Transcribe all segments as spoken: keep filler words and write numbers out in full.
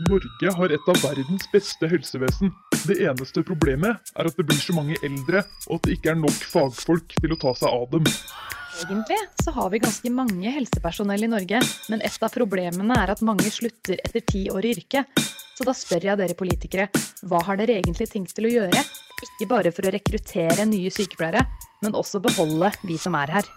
Norge har et av verdens beste helsevesen. Det eneste problemet er at det blir så mange eldre, og at det ikke er nok fagfolk til å ta seg av dem. Egentlig så har vi ganske mange helsepersonell i Norge, men et av problemene er at mange slutter etter ti år i yrket. Så da spør jeg dere politikere, hva har dere egentlig tenkt til å gjøre? Ikke bare for å rekruttere nye sykepleiere, men også beholde vi som er her.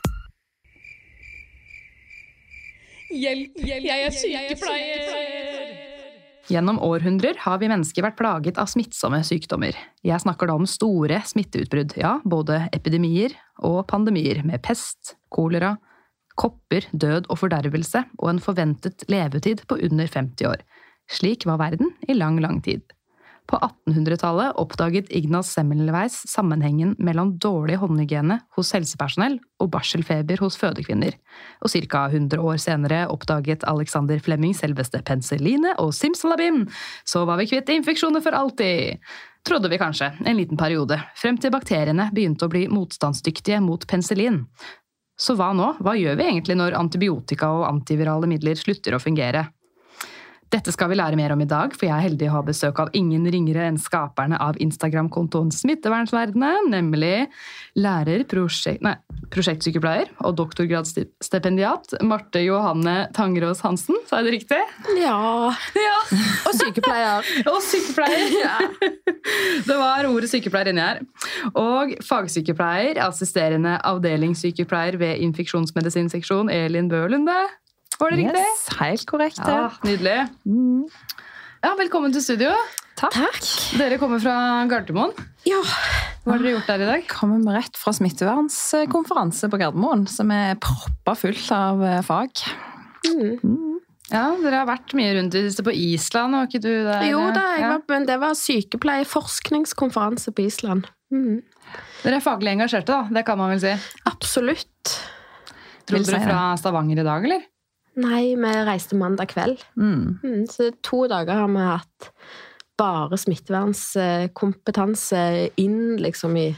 Hjelp, hjelp, jeg er sykepleier! Gjennom århundrer har vi mennesker vært plaget av smittsomme sykdommer. Jeg snakker da om store smitteutbrudd, ja, både epidemier og pandemier med pest, kolera, kopper, død og fordervelse og en forventet levetid på under femti år. Slik var verden i lang, lang tid. På attenhundretallet oppdaget Ignaz Semmelweis sammenhengen mellom dårlig håndhygiene hos helsepersonell og barselfeber hos fødekvinner. Og cirka hundre år senere oppdaget Alexander Fleming selveste penicilline og simsalabim. Så var vi kvitt infeksjoner for alltid. Trodde vi kanskje, en liten periode, frem til bakteriene begynte å bli motstandsdyktige mot penicillin. Så hva nå? Hva gjør vi egentlig når antibiotika og antivirale midler slutter å fungere? Dette skal vi lære mer om i dag, for jeg er heldig å ha besøk av ingen ringere enn skaperne av Instagram-kontoen Smittevernsverdenen, nemlig lærer, prosjekt, nei, prosjektsykepleier og doktorgradsstipendiat Marte Johanne Tangerås Hansen. Sa jeg det riktig? Ja. Ja. Og sykepleier. Og sykepleier. Ja. Det var ordet sykepleier inni her. Og fagsykepleier, assisterende avdelingssykepleier ved infeksjonsmedisinseksjon Elin Bølunde. Var det riktig? Yes, helt korrekt. Ja, nydelig. Mm. Ja, velkommen til studio. Takk. Takk. Dere kommer fra Gardermoen. Ja. Hva har dere gjort der i dag? Kommer vi rett fra smittevernskonferanse på Gardermoen, som er proppa fullt av fag. Mm. Mm. Ja, dere har vært mye rundt i på Island, var ikke du der? Jo da, jeg ja. var, men det var sykepleieforskningskonferanse på Island. Mm. Dere er faglig engasjerte da, det kan man vel si. Absolutt. Tror Vil dere si fra Stavanger i dag, eller? Nei, vi reiste mandag kveld. Mm. Mm, så to dager har vi hatt bare smittevernskompetanse inn liksom i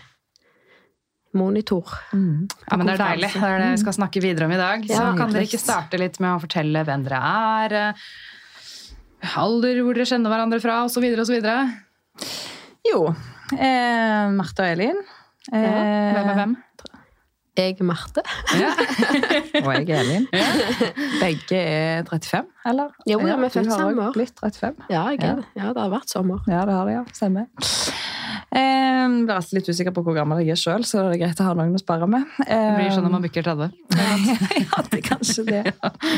monitor. Mm. Ja, men det er deilig. Det er det vi skal snakke videre om i dag. Så Ja, kan dere nydelig. ikke starte litt med å fortelle hvem dere er, alder, hvor dere kjenner hverandre fra, og så videre, og så videre. Jo, eh, Marte og Elin. Eh, Ja. Hvem er hvem? Jeg er Marte. Ja. Og jeg er Elin. Begge er trettifem, eller? Jo, ja, vi er du født har samme også år. blitt trettifem. Ja, jeg er det. Ja, det har vært sommer. Ja, det har det, ja. Stemmer. Eh, jeg blir alltid litt usikker på hvor gammel jeg er selv, så det er greit å ha noen å spare med. Eh, Det blir sånn når man bykker tredve. ja, det er kanskje det.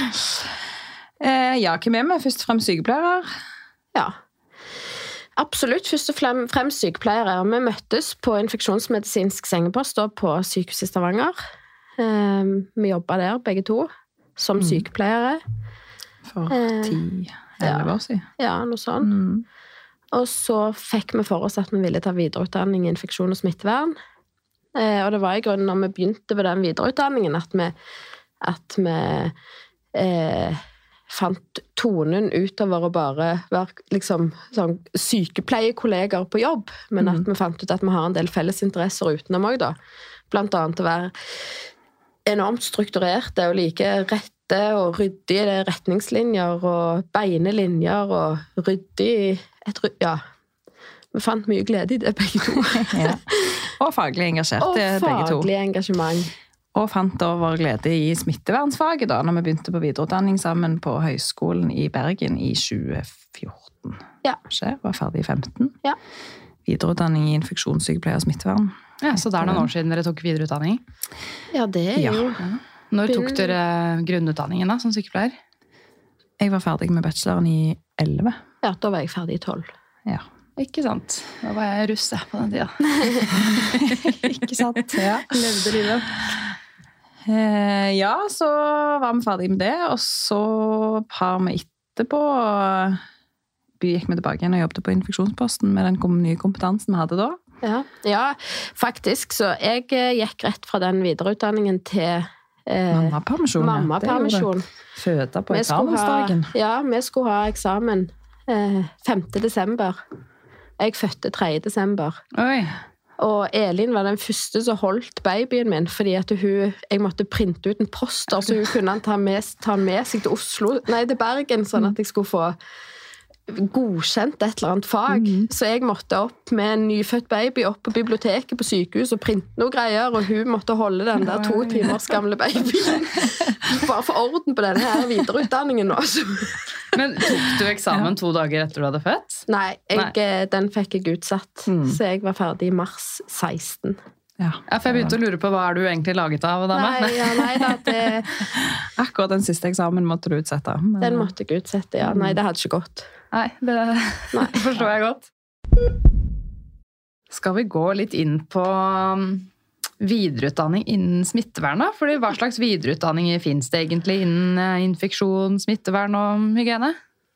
Eh, ja, hvem er vi? Først og fremst sykepleiere. Ja. Absolutt, først og frem- fremst sykepleiere. Vi møttes på infeksjonsmedisinsk sengepost da, på sykehuset i Stavanger. Eh, vi jobbet der, begge to, som Mm. sykepleiere. For Eh, ti ja. elleve år siden. Ja, noe sånt. Mm. Og så fikk vi for oss at vi ville ta videreutdanning i infeksjon og smittevern. Eh, og det var i grunnen når vi begynte på den videreutdanningen at vi, at vi eh, fant tonen utover å bare være liksom, sånn, sykepleiekolleger på jobb, men at vi fant ut at vi har en del felles interesser utenom også, da. Blant annet å være enormt strukturerte og like rette og ryddige retningslinjer og beine linjer og ryddig et, ja. Vi fant mye glede i det, begge to. Ja. Og faglig engasjert, Og begge to. faglig engasjement. Og fant over glede i smittevernsfaget da, når vi begynte på videreutdanning sammen på Høgskolen i Bergen i tjue fjorten. Ja. Skjer, var ferdig i femten. Ja. Videreutdanning i infeksjonssykepleier og smittevern. Ja, så det er noen år siden dere tok videreutdanning. Ja, det er Ja. jo... Når tok dere grunnutdanningen da, som sykepleier? Jeg var ferdig med bacheloren i elleve. Ja, da var jeg ferdig i tolv. Ja. Ikke sant? Da var jeg russ jeg, på den tida. Ikke sant? Ja. Levde livet. Eh, ja, så var vi ferdig med det, og så har vi etterpå gikk vi tilbake igjen og jobbet på infeksjonsposten med den nye kompetansen vi hadde da. Ja, ja faktisk. Så jeg eh, gikk rett fra den videreutdanningen til eh, Mammapermisjon. ja. mammapermisjon. Det gjorde det. Føde på Vi skulle ha- eksamensdagen. Ja, vi skulle ha eksamen eh, femte desember. Jeg fødte tredje desember. Oi. Og Elin var den første som holdt babyen min, fordi at hun, jeg måtte printe ut en poster, så hun kunne ta, med, ta med seg til Oslo, nei, til Bergen, sånn at jeg skulle få godkjent et eller annet fag, mm. så jeg måtte opp med en nyfødt baby opp på biblioteket på sykehus og printe noe greier, og hun måtte holde den der to timers gamle babyen. Bare for orden på denne her videreutdanningen også. Men tok du eksamen to dager etter du hadde født? Nei, jeg, Nei. den fikk jeg utsatt, mm. så jeg var ferdig i mars seksten. Ja. Ja, for jeg begynte å lure på hva er du egentlig laget av, dame? Nei, ja, nei da, det... Akkurat den siste eksamen måtte du utsette. Men... Den måtte jeg utsette, ja. Nei, det hadde ikke gått. Nei, det nei. forstår jeg godt. Skal vi gå litt inn på videreutdanning innen smittevern da? Fordi hva slags videreutdanninger finnes det egentlig innen infeksjon, smittevern og hygiene?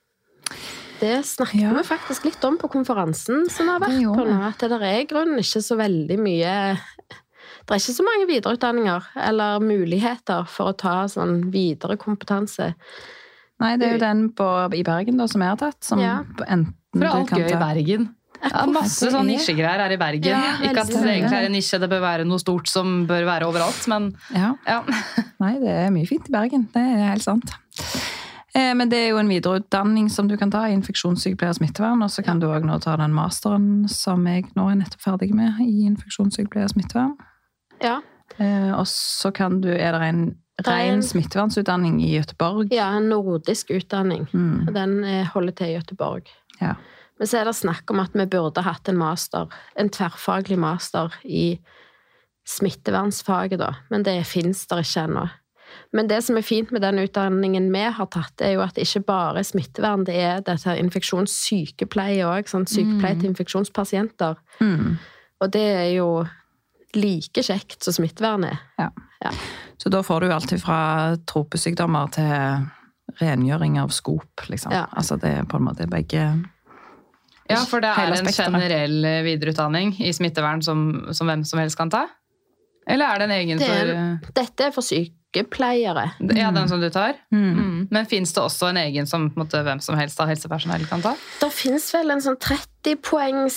Det snakket ja. vi faktisk litt om på konferansen som har vært på nå, at det er i grunnen ikke så veldig mye, det er ikke så mange videreutdanninger eller muligheter for å ta sånn videre kompetanse. Nei, det er jo den på, i Bergen da, som jeg har tatt, som ja. enten For alt du kan gøy i Bergen. Ja, masse sånn nisjegreier her i Bergen. Ja, ikke at det egentlig er en nisje, det bør være noe stort som bør være overalt, men ja. ja. Nei, det er mye fint i Bergen, det er helt sant. Men det er jo en videreutdanning som du kan ta i infeksjonssykepleier og smittevern, og så kan du også nå ta den masteren som jeg nå er nettopp ferdig med i infeksjonssykepleier og smittevern. Ja. Og så kan du, er det en ren smittevernsutdanning i Göteborg? Ja, en nordisk utdanning. Mm. Den holder til i Göteborg. Ja. Men så er det snakk om at vi burde hatt en master, en tverrfaglig master i smittevernsfaget da, men det finnes der ikke ennå. Men det som er fint med den utdanningen vi har tatt, er jo at det ikke bare er smittevern, det er dette infeksjonssykepleie også, sånn sykepleie til infeksjonspasienter. Mm. Og det er jo like kjekt som smittevern er. Ja. Ja. Så da får du alltid fra tropesykdommer til rengjøring av skop, liksom. Ja. Altså det er på en måte begge... Ja, for det er en generell videreutdanning i smittevern som, som hvem som helst kan ta? Eller er det en egen det er, for... Dette er for sykepleiere. Ja, den som du tar. Mm. Mm. Men finnes det også en egen som på en måte, hvem som helst av helsepersonell kan ta? Det finnes vel en sånn tretti poengs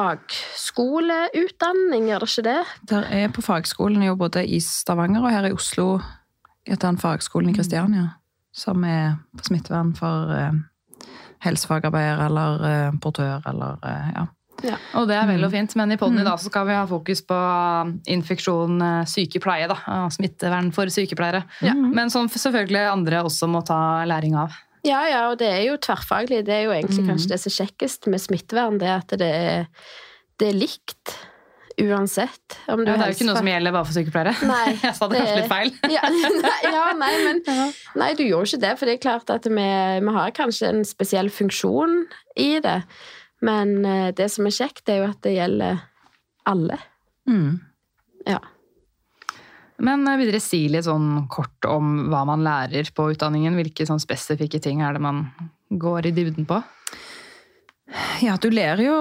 fagskoleutdanning, gjør det ikke det? Der er på fagskolen jo både i Stavanger og her i Oslo etter en fagskolen i Kristiania, som er på smittevern for eh, helsefagarbeider eller eh, portør eller eh, ja. Ja. Og det er vel og fint, men i podden mm. i dag så skal vi ha fokus på infeksjon, sykepleie da, smittevern for sykepleiere. Ja. Men som selvfølgelig andre også må ta læring av. Ja, ja, og det er jo tverrfaglig. Det er jo egentlig mm. kanskje det som er kjekkest med smittevern, det er at det er, det er likt uansett. Om du ja, det er jo ikke noe som gjelder bare for sykepleiere. Nei. Jeg sa det kanskje litt feil. ja, nei, ja, nei, men nei, du gjør ikke det, for det er klart at vi, vi har kanskje en spesiell funksjon i det. Men det som er kjekt, det er jo at det gjelder alle. Mm. Ja. Men vil dere si litt sånn kort om hva man lærer på utdanningen? Hvilke sånn spesifikke ting er det man går i dybden på? Ja, du lærer jo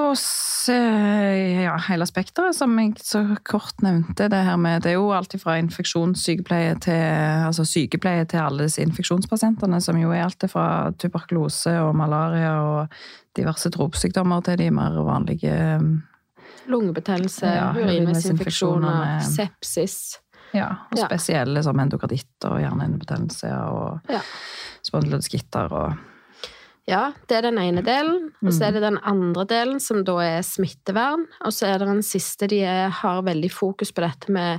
ja, hele spekteret, som jeg så kort nevnte. Det her med, det er jo alltid fra infeksjonssykepleie til, altså sykepleie til alle disse infeksjonspasientene, som jo er alltid fra tuberkulose og malaria og diverse tropesykdommer til de mer vanlige lungebetennelse, ja, urinveisinfeksjoner, sepsis. Ja, og Ja. spesielle som endokarditt og hjernehinnebetennelse og Ja. spondyloskitter og Ja, det er den ene delen, og så er det den andre delen som da er smittevern, og så er det den siste, de er, har veldig fokus på dette med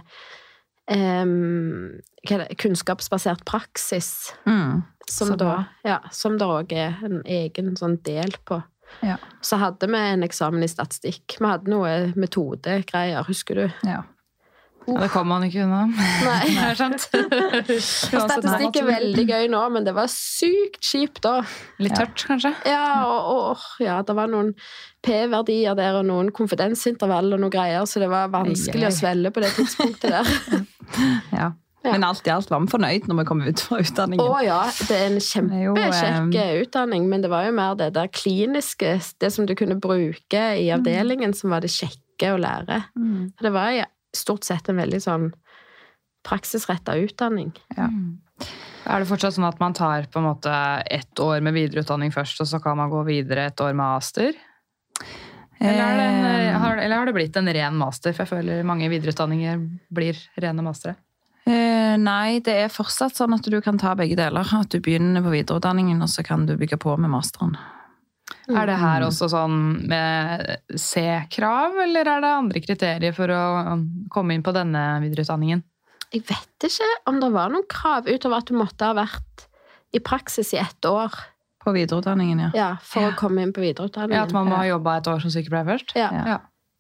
um, hva er det, kunnskapsbasert praksis, mm. som Så da, bra. ja, som da også er en egen sånn del på. Ja. Så hadde vi en eksamen i statistikk, vi hadde noe metodegreier, husker du? Ja. Ja, det kommer man ikke unna. Nei. Det er sant. Statistikk er veldig gøy nå, men det var sykt kjipt da. Litt tørt, kanskje? Ja, og, og ja, det var noen P-verdier der, og noen konfidensintervall og noe greier, så det var vanskelig Ei, ei. å svelle på det tidspunktet der. Ja. Ja. Men alt i alt var vi fornøyd når vi kom ut fra utdanningen. Å ja, det er en Det er jo, kjempekjekk utdanning, men det var jo mer det der kliniske, det som du kunne bruke i avdelingen, som var det kjekke å lære. Mm. Det var ja, stort sett en veldig sånn praksisrettet utdanning. Ja. Er det fortsatt sånn at man tar på en måte ett år med videreutdanning først, og så kan man gå videre et år med master? Eller, er det en, har, eller har det blitt en ren master? For jeg føler mange videreutdanninger blir rene mastere. Eh, nei, det er fortsatt sånn at du kan ta begge deler. At du begynner på videreutdanningen, og så kan du bygge på med masteren. Er det her også sånn med C-krav, eller er det andre kriterier for å komme inn på denne videreutdanningen? Jeg vet ikke om det var noen krav utover at du måtte ha vært i praksis i ett år. På videreutdanningen, ja. Ja, for Ja. å komme inn på videreutdanningen. Ja, at man må ha jobbet et år som sykepleier først? Ja. Ja.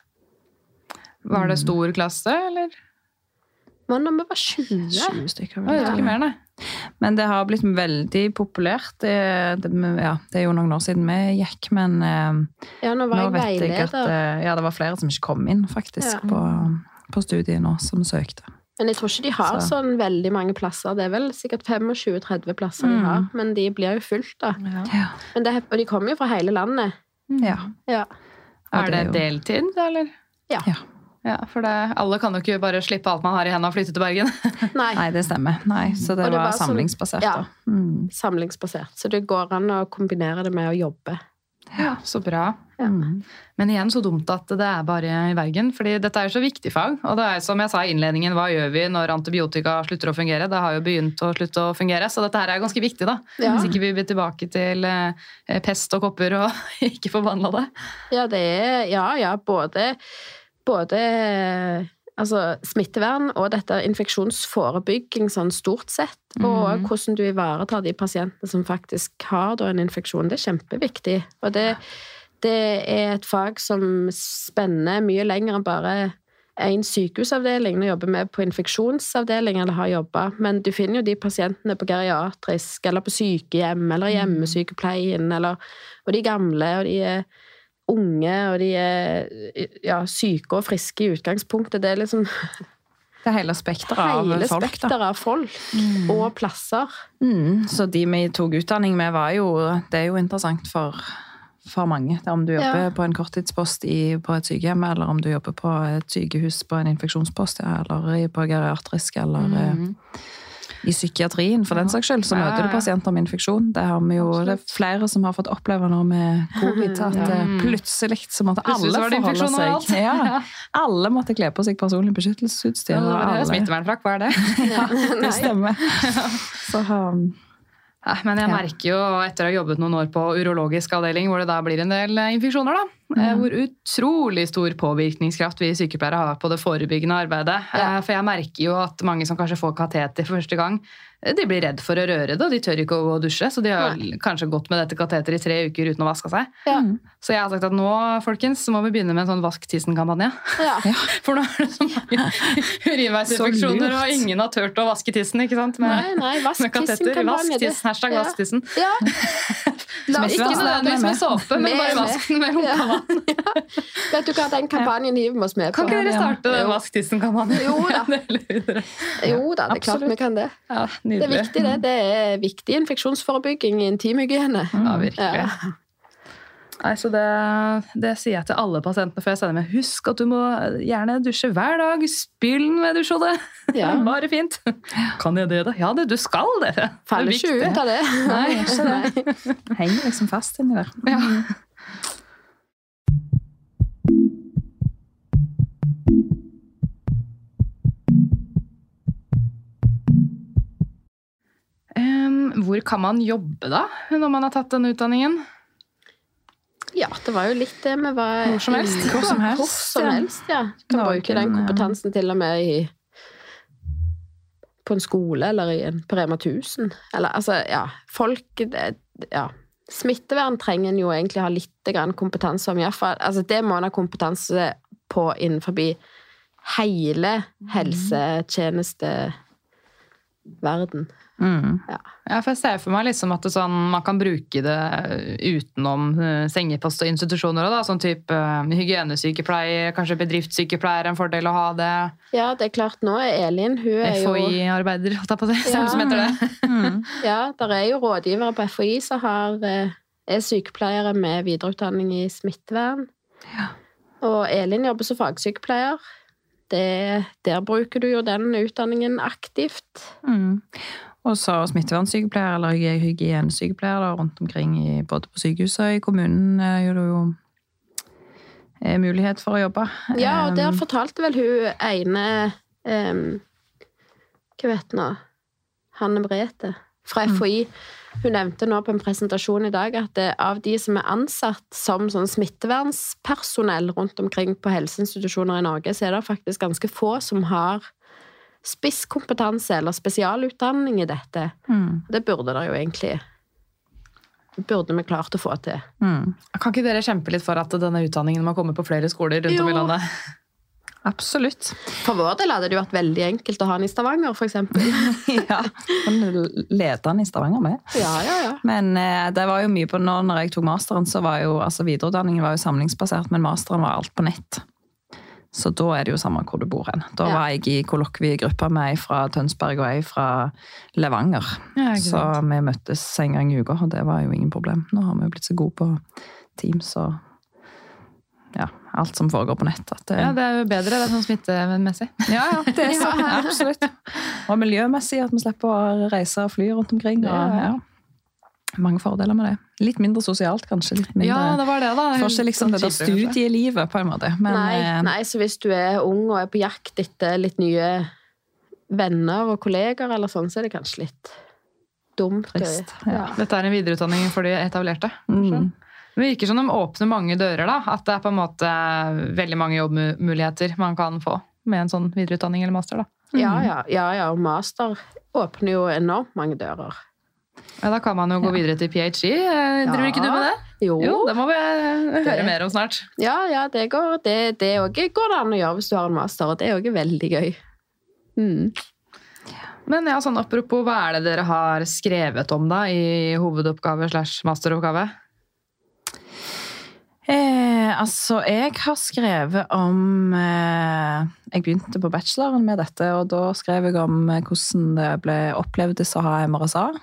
Var det stor klasse, eller? Men når vi var tjue. tjue stykker. Oi, det er ikke mer, nei. Men det har blitt veldig populært. Det, det, ja, det er jo noen år siden vi gikk, men eh, Ja, nå var nå jeg vet jeg at veileder. eh, ja, det var flere som ikke kom inn, faktisk, Ja. på, på studiet nå, som søkte. Men jeg tror ikke de har Så. sånn veldig mange plasser. Det er vel sikkert tjuefem til tretti plasser de Mm. har, men de blir jo fullt da. Ja. Men det, og de kommer jo fra hele landet. ja. Ja. Og Er det jo- deltid, eller? Ja. Ja. Ja, for det, alle kan jo ikke bare slippe alt man har i hendene og flytte til Bergen. Nei, Nei, det stemmer. Nei, så det, Og det var, var sånn- samlingsbasert, ja. da. Mm. samlingsbasert. Så det går an å kombinere det med å jobbe. Ja, så bra. Mm. Men igjen så dumt at det er bare i Bergen, fordi dette er jo så viktig fag. Og det er som jeg sa i innledningen, hva gjør vi når antibiotika slutter å fungere? Det har jo begynt å slutte å fungere, så dette her er ganske viktig da. Ja. Hvis ikke vi blir tilbake til eh, pest og kopper og ikke forvandla det. Ja, det er, ja, ja, både, både altså, smittevern og dette infeksjonsforebygging sånn stort sett, og Mhm. hvordan du ivaretar de pasientene som faktisk har da, en infeksjon, det er kjempeviktig. Og det, det er et fag som spenner mye lenger enn bare en sykehusavdeling. Nå jobber vi på infeksjonsavdeling, eller har jobbet, men du finner jo de pasientene på geriatrisk, eller på sykehjem, eller hjemmesykepleien, eller, og de gamle, og de er unge, og de er ja, syke og friske i utgangspunktet. Det er liksom Det er hele spekteret av hele folk, da. spekteret av folk og plasser. Mm. Så de vi tok utdanning med var jo, det er jo interessant for, for mange. Det er om du jobber Ja. på en korttidspost i, på et sykehjem, eller om du jobber på et sykehus på en infeksjonspost, ja, eller i- på geriatrisk, eller eh, i psykiatrien, for den saks skyld, så Ja, møter du ja. pasienter med infeksjon. Det har vi jo, det er flere som har fått oppleve nå med covid, at Ja. eh, plutselig så måtte Plutselig så alle var det forholde infeksjon overalt. seg. Ja, alle måtte kle på seg personlig beskyttelsesutstyr. Ja, og alle- Smittevernfrakk, hva er det? Ja, Det nei. stemmer. Så um, Ja, men jeg Ja. merker jo, etter å ha jobbet noen år på urologisk avdeling, hvor det da blir en del eh, infeksjoner, da, eh, hvor utrolig stor påvirkningskraft vi sykepleiere har på det forebyggende arbeidet. Ja. Eh, For jeg merker jo at mange som kanskje får kateter for første gang, eh, de blir redd for å røre det, og de tør ikke å gå og dusje, så de har Nei. kanskje gått med dette kateteret i tre uker uten å vaske seg. Ja. Så jeg har sagt at nå, folkens, så må vi begynne med en sånn vask tissen-kampanje. Ja. For nå er det så mange urinveisinfeksjoner, lurt. og ingen har tørt å vaske tissen, ikke sant? Med, Nei, nei, vask med kateter. tissen-kampanje, Vask det- tissen, hashtag Ja. vask tissen. Ja. La oss Ikke starte nødvendigvis med såpe, men Med- bare vask den med rumpevann. Vet du hva, den kampanjen hiver vi oss med på. Kan ikke dere starte den Jo. vask tissen-kampanjen? Jo da. Det lurer dere. Jo da, det er klart Absolutt. vi kan det. Ja, Det er nydelig. viktig, det. Det er viktig infeksjonsforebygging, intimhygiene. Ja, virkelig. Ja. Nei, så det, det sier jeg til alle pasientene før jeg sender med. Husk at du må gjerne dusje hver dag. Spyl med dusjhodet. Ja. Bare fint. Kan jeg det, da? Ja, det, du skal det. Det er Faller ikke viktig. ut av det. Nei, ikke det. henger liksom fast inni der. Ja. Em, hvor kan man jobbe da, når man har tatt denne utdanningen? Ja, det var jo litt det vi var Hvor som helst. Hvor som helst, Hvor som ja. helst, ja. Du kan Noen, bruke den ja. kompetansen til og med i på en skole eller i en på Rema tusen. Eller altså, ja. Folk det, ja. Smittevern trenger en jo egentlig ha litt grann kompetanse om, i hvert fall. Altså, det må en ha kompetanse på innenfor hele helsetjenesteverden. Mm. Ja. Ja, for jeg ser for meg liksom at det sånn, man kan bruke det utenom uh, sengepost og institusjoner, da, sånn type uh, hygienesykepleier, kanskje bedriftssykepleier er en fordel å ha det. Ja, det er klart, nå er Elin, hun er F jo... H I-arbeider, holdt jeg på det, Ja. som heter det. Mm. Ja, der er jo rådgivere på F H I som har, eh, er sykepleiere med videreutdanning i smittevern. Og Elin jobber som fagsykepleier. Det, der bruker du jo den utdanningen aktivt. Mm. Og så smittevernsykepleier eller hyg- hygienesykepleier da, rundt omkring i, både på sykehuset og i kommunen er jo det jo er mulighet for å jobbe. Ja, og der Um, fortalte vel hun ene um, hva vet nå, Hanne Brete fra F H I, hun nevnte nå på en presentasjon i dag at det, av de som er ansatt som sånn smittevernspersonell rundt omkring på helseinstitusjoner i Norge, så er det faktisk ganske få som har spisskompetanse eller spesialutdanning i dette. Mm. Det burde det jo egentlig burde vi klart å få til. Mm. Kan ikke dere kjempe litt for at denne utdanningen må komme på flere skoler rundt om i landet? Absolutt. For vår del hadde det jo vært veldig enkelt å ha den i Stavanger, for eksempel. Ja, lederen i Stavanger med. Ja, ja, ja. Men eh, det var jo mye på nå, når jeg tok masteren, så var jo, altså videreutdanningen var jo samlingsbasert, men masteren var alt på nett. Så da er det jo samme hvor du bor hen. Da ja. Var jeg i kollokviegruppa med ei fra Tønsberg og ei fra Levanger. Ja, så vi møttes en gang i uka, og det var jo ingen problem. Nå har vi jo blitt så gode på Teams og ja, alt som foregår på nett. At det... Ja, det er jo bedre, det er sånn smittemessig. Ja, ja, det er så, ja, absolutt. Og miljømessig, at vi slipper å reise og fly rundt omkring. Og, ja. Mange fordeler med det. Litt mindre sosialt, kanskje. Litt mindre, ja, det var det da. For ikke liksom det der studielivet, på en måte. Men, nei, nei, så hvis du er ung og er på jakt etter litt nye venner og kolleger, eller sånn, så er det kanskje litt dumt. Trist, ja. Dette er en videreutdanning for de etablerte. Mm. Det virker som de åpner mange dører, da. At det er på en måte veldig mange jobbmuligheter man kan få med en sånn videreutdanning eller master, da. Mm. Ja, ja, ja, ja, og master åpner jo enormt mange dører. Ja, da kan man jo gå videre til P H D. Driver ja. Ikke du med det? Jo. Jo, det må vi høre det. Mer om snart. Ja, ja, det går det, det også går det an å gjøre hvis du har en master, og det er jo veldig gøy. Mm. Men ja, sånn apropos, hva er det dere har skrevet om da i hovedoppgave slash masteroppgave? Eh, altså, jeg har skrevet om eh, jeg begynte på bacheloren med dette, og da skrev jeg om hvordan det ble opplevdes å ha M R S A.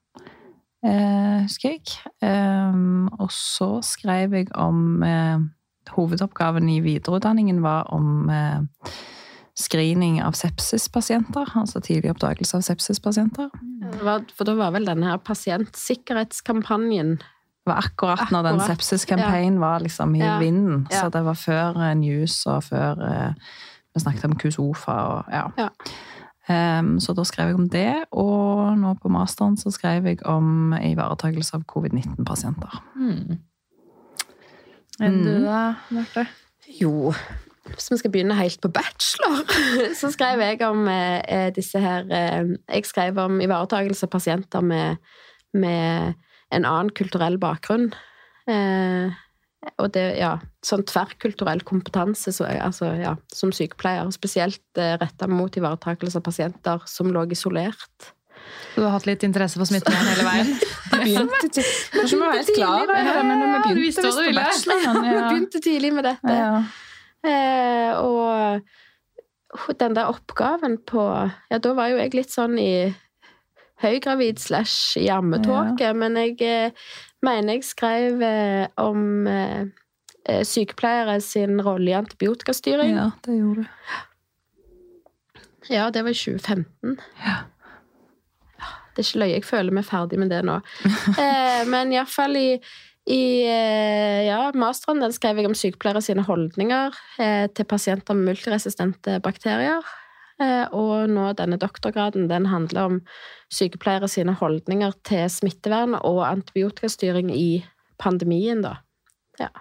Eh, husker jeg. Eh, og så skrev jeg om eh, hovedoppgaven i videreutdanningen var om eh, screening av sepsispasienter, altså tidlig oppdagelse av sepsispasienter. For da var vel denne her pasientsikkerhetskampanjen det var akkurat, akkurat. Når den sepsiskampanjen ja. Var liksom i ja. Vinden, ja. Så det var før news og før eh, vi snakket om Kusofa og ja. Ja. Um, så da skrev jeg om det, og nå på masteren så skrev jeg om ivaretakelse av covid nitten-pasienter. Mm. Enn du da, Marte? Jo, hvis vi skal begynne helt på bachelor, så skrev jeg om eh, disse her, eh, jeg skrev om ivaretakelse av pasienter med, med en annen kulturell bakgrunn. Eh, og det, ja, sånn tverrkulturell kompetanse, så, altså, ja, som sykepleier, spesielt eh, rettet mot ivaretakelse av pasienter som lå isolert. Du har hatt litt interesse for smittevern hele veien? Vi begynte til, vi begynte helt klar, ja, men vi begynte, visste hva du ville. Ja. Vi begynte tidlig med dette. Ja. Eh, og den der oppgaven på, ja, da var jo jeg litt sånn i høygravid slash jammetåke, ja. Men jeg eh, mener jeg skrev eh, om eh, sykepleiere sin rolle i antibiotikastyring. Ja, det gjorde du. Ja, det var i tjue femten. Ja. Ja, det er ikke løye, jeg føler meg ferdig med det nå. eh, men i hvert fall i, i eh, ja, masteren, den skrev jeg om sykepleiere sine holdninger eh, til pasienter med multiresistente bakterier. Og nå denne doktorgraden, den handler om sykepleiere sine holdninger til smittevern og antibiotikastyring i pandemien, da. Ja.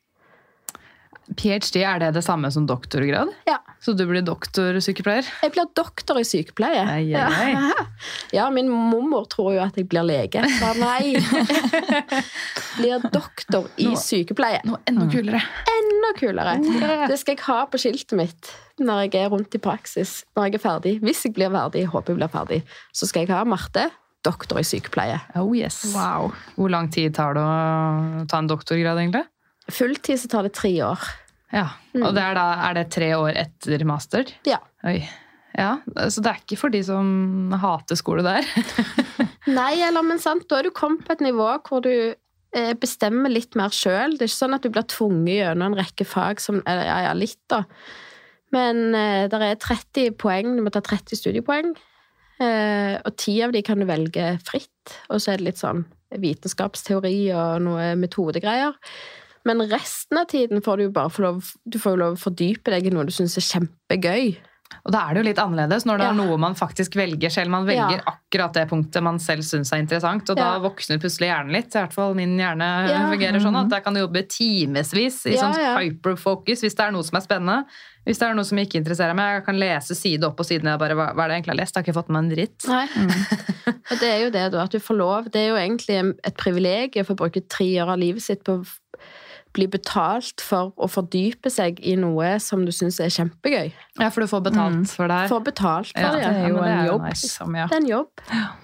P H D, er det det samme som doktorgrad? Ja. Så du blir doktorsykepleier? Jeg blir doktor i sykepleie. Ei, ei, ei. Ja. Ja, min mormor tror jo at jeg blir lege. Men nei. Blir doktor i nå, sykepleie. Nå enda kulere. Enda kulere. Det skal jeg ha på skiltet mitt når jeg er rundt i praksis, når jeg er ferdig. Hvis jeg blir ferdig, håper jeg blir ferdig, så skal jeg ha Marte, doktor i sykepleie. Oh yes. Wow. Hvor lang tid tar det å ta en doktorgrad, egentlig? Fulltid så tar det tre år. Ja, og det er, da, er det tre år etter master? Ja. Oi. Ja, så det er ikke for de som hater skole der? Nei, eller, men sant, da er du kommet på et nivå hvor du eh, bestemmer litt mer selv. Det er ikke sånn at du blir tvunget gjennom en rekke fag som, ja, ja, litt da. Men eh, der er tretti poeng, du må ta tretti studiepoeng, eh, og ti av de kan du velge fritt, og så er det litt sånn vitenskapsteori og noe metodegreier. Men resten av tiden får du jo bare få lov, du får jo lov å fordype deg i noe du synes er kjempegøy. Og da er det jo litt annerledes når det Ja. er noe man faktisk velger selv. Man velger Ja. akkurat det punktet man selv synes er interessant, og da Ja. voksner plutselig hjernen litt. I hvert fall min hjerne Ja. fungerer sånn at jeg kan jobbe timesvis i Ja, sånn ja. hyperfocus hvis det er noe som er spennende. Hvis det er noe som ikke interesserer meg, jeg kan lese side opp og side ned og bare, hva, hva er det jeg egentlig har lest? Jeg har ikke fått med meg en dritt. Nei. Og det er jo det, da, at du får lov. Det er jo egentlig et privilegium for å bruke tre år av livet sitt på å bli betalt for å fordype seg i noe som du synes er kjempegøy. Ja, for du får betalt for det her. Få betalt for Ja, det. Det er jo men det er en jo jobb nice. som gjør. Det er en jobb.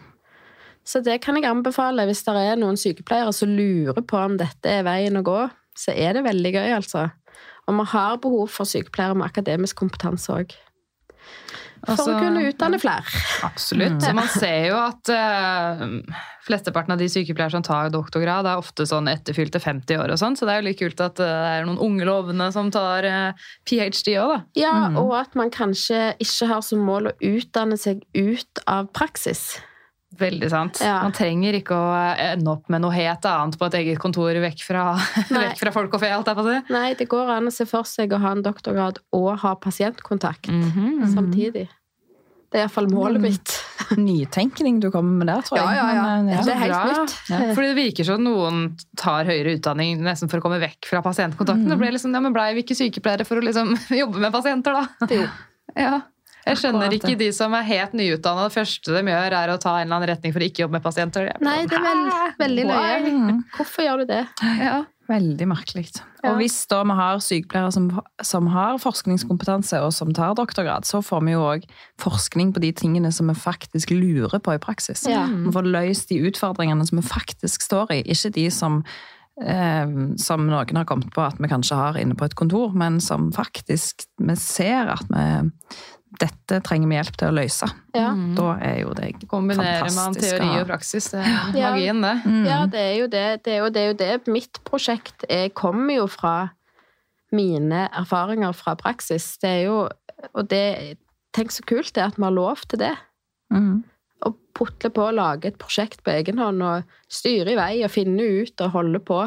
Så det kan jeg anbefale hvis det er noen sykepleiere som lurer på om dette er veien å gå, så er det veldig gøy, altså. Og vi har behov for sykepleiere med akademisk kompetanse også. For Altså, å kunne utdanne flere. Absolutt. Så man ser jo at uh, flesteparten av de sykepleiere som tar doktorgrad, er ofte sånn etterfylte femti år og sånn, så det er jo litt kult at uh, det er noen unge lovende som tar uh, PhD også, da. Ja, og at man kanskje ikke har som mål å utdanne seg ut av praksis. Veldig sant. Ja. Man trenger ikke å ende opp med noe helt annet på et eget kontor vekk fra, Nei. vekk fra folk og fe, alt jeg på å si. Nei, det går an å se for seg å ha en doktorgrad og ha pasientkontakt Mhm. samtidig. Det er i hvert fall målet mitt. Nytenkning du kommer med der, tror jeg. Ja, ja, ja. Men, eh, Det er helt Bra. nytt. Ja. Fordi det virker som noen tar høyere utdanning nesten for å komme vekk fra pasientkontakten. Mm. Det ble liksom, ja, men ble vi ikke sykepleiere for å liksom jobbe med pasienter da? Jo. Ja. Jeg skjønner Akkurat ikke det. de som er helt nyutdannet. Det første de gjør er å ta en eller annen retning for å ikke jobbe med pasienter. Jeg blir Nei, det er sånn, veld, «Hæ? veldig løye. Mm. Hvorfor gjør du det? Ja. Veldig merkelig. Ja. Og hvis da vi har sykepleiere som, som har forskningskompetanse og som tar doktorgrad, så får vi jo også forskning på de tingene som vi faktisk lurer på i praksis. Ja. Vi får løst de utfordringene som vi faktisk står i, ikke de som eh, som noen har kommet på at vi kanskje har inne på et kontor, men som faktisk vi ser at vi dette trenger vi hjelp til å løse. Ja. Da er jo det Kombinere man fantastisk teori å ha. og praksis. Det er Ja. magien, det. Mm. Ja, det er jo det. Det er jo det. Er jo det. Mitt prosjekt jeg kommer jo fra mine erfaringer fra praksis. Det er jo, og det, tenk så kult det er at vi har lov til det. Mm. Å putle på å lage et prosjekt på egen hånd og styre i vei og finne ut og holde på.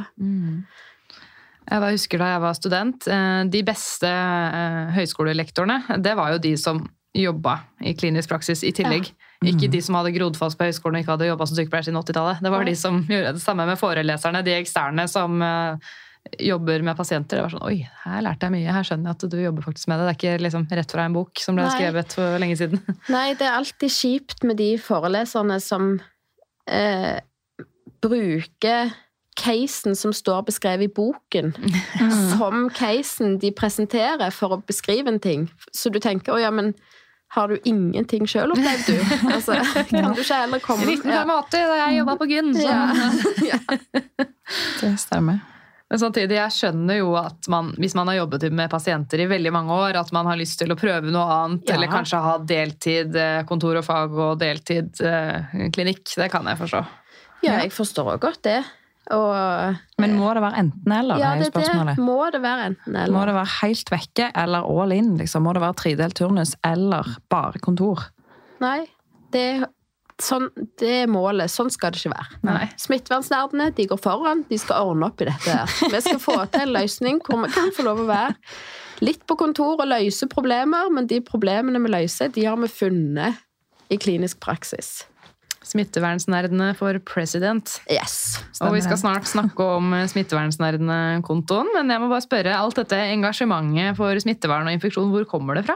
Jeg bare husker da jeg var student, eh, de beste eh, høyskolelektorene, det var jo de som jobba i klinisk praksis i tillegg. Ikke de som hadde grodd fast på høyskolen og ikke hadde jobba som sykepleier siden åttitallet. Det var de som gjorde det samme med foreleserne, de eksterne som eh, jobber med pasienter. Det var sånn, oi, her lærte jeg mye, her skjønner jeg at du jobber faktisk med det. Det er ikke liksom rett fra en bok som ble Nei. skrevet for lenge siden. Nei, det er alltid kjipt med de foreleserne som eh, bruker casen som står beskrevet i boken, som casen de presenterer for å beskrive en ting. Så du tenker, å ja, men har du ingenting selv opplevd du? Altså, kan du ikke heller komme... nitten femtiåtte, da jeg jobbet på Gyn. Så. Ja. Ja. Det stemmer. Men samtidig, jeg skjønner jo at man, hvis man har jobbet med pasienter i veldig mange år, at man har lyst til å prøve noe annet, Ja. eller kanskje ha deltid eh, kontor og fag og deltid eh, klinikk. Det kan jeg forstå. Ja, jeg forstår godt det. Og, Men må det være enten eller, ja, er jo det, spørsmålet. det må det være enten eller. Må det være helt vekke eller all in? Liksom? Må det være tredelt turnus eller bare kontor? Nei, det, sånn, det er målet. Sånn skal det ikke være. Nei. Smittevernsnerdene, de går foran, de skal ordne opp i dette her. Vi skal få til en løsning hvor vi kan få lov å være litt på kontor og løse problemer, men de problemene vi løser, de har vi funnet i klinisk praksis. Smittevernsnerdene for president. Yes. Og vi skal snart snakke om smittevernsnerdene-kontoen, men jeg må bare spørre, alt dette engasjementet for smittevern og infeksjon, hvor kommer det fra?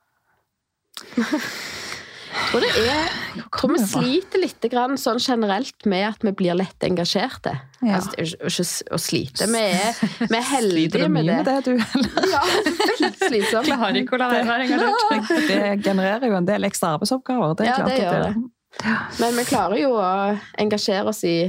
Jeg tror, det er, jeg tror vi sliter litt grann sånn generelt med at vi blir lett engasjerte. Ja. Altså, det er jo ikke ikke å slite. Vi er, vi er Sliter heldige du med mye det. med det, du? Eller? Ja, veldig slitsomt. Klarer ikke å la være engasjert. Det genererer jo en del ekstra arbeidsoppgaver. Det er Ja, klart det at gjør det. Men vi klarer jo å engasjere oss i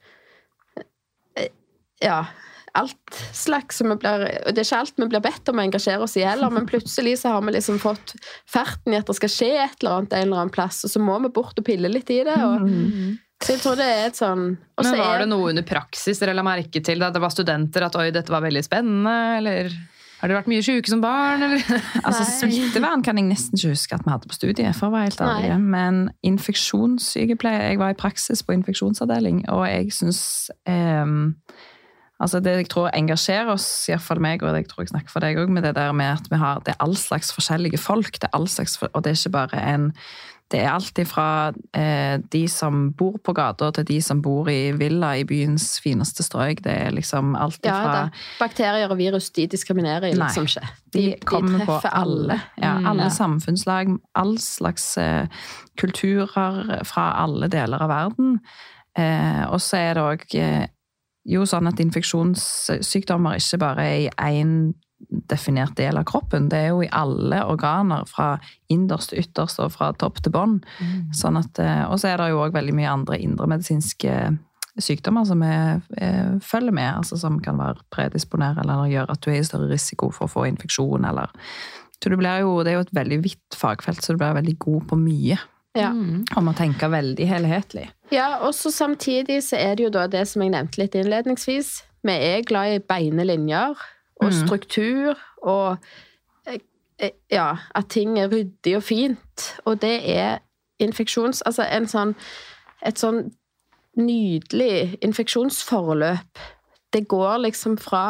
ja, alt slags som vi blir, og det er ikke alt vi blir bedt om å engasjere oss i heller, men plutselig så har vi liksom fått ferten i at det skal skje et eller annet en eller annen plass, og så må vi bort og pille litt i det, og så jeg tror det er et sånn og så Men var er, det noe under praksis dere la merke til da det var studenter, at oi, dette var veldig spennende, eller har dere vært mye syke som barn, eller? Altså, Nei. smittevern kan jeg nesten ikke huske at vi hadde på studiet, for å være helt ærlig. Nei. Men infeksjonssykepleie, jeg var i praksis på infeksjonsavdeling, og jeg synes eh, Altså det jeg tror engasjerer oss, i hvert fall meg, og det jeg tror jeg snakker for deg også, med det der med at vi har, det er all slags forskjellige folk, det er all slags, og det er ikke bare en, det er alltid fra eh, de som bor på gata til de som bor i villa i byens fineste strøk, det er liksom alltid Ja, fra... da. Bakterier og virus, de diskriminerer liksom ikke. De, De, de kommer på treffer alle. alle. Ja, alle Ja. samfunnslag, all slags eh, kulturer fra alle deler av verden. Eh, og så er det også eh, jo sånn at infeksjonssykdommer ikke bare er i en definert del av kroppen, det er jo i alle organer fra innerst til ytterst og fra topp til bånd. Mm. Sånn at, og så er det jo også veldig mye andre indremedisinske sykdommer som er, er, følger med, altså som kan være predisponere eller gjøre at du er i større risiko for å få infeksjon. Eller, så det, blir jo, det er jo et veldig vidt fagfelt, så du blir veldig god på mye. Ja. Om å tenke veldig helhetlig. Ja, og så samtidig så er det jo da det som jeg nevnte litt innledningsvis. Vi er glad i beine linjer og struktur, og ja, at ting er ryddig og fint. Og det er infeksjons... Altså en sånn, et sånn nydelig infeksjonsforløp. Det går liksom fra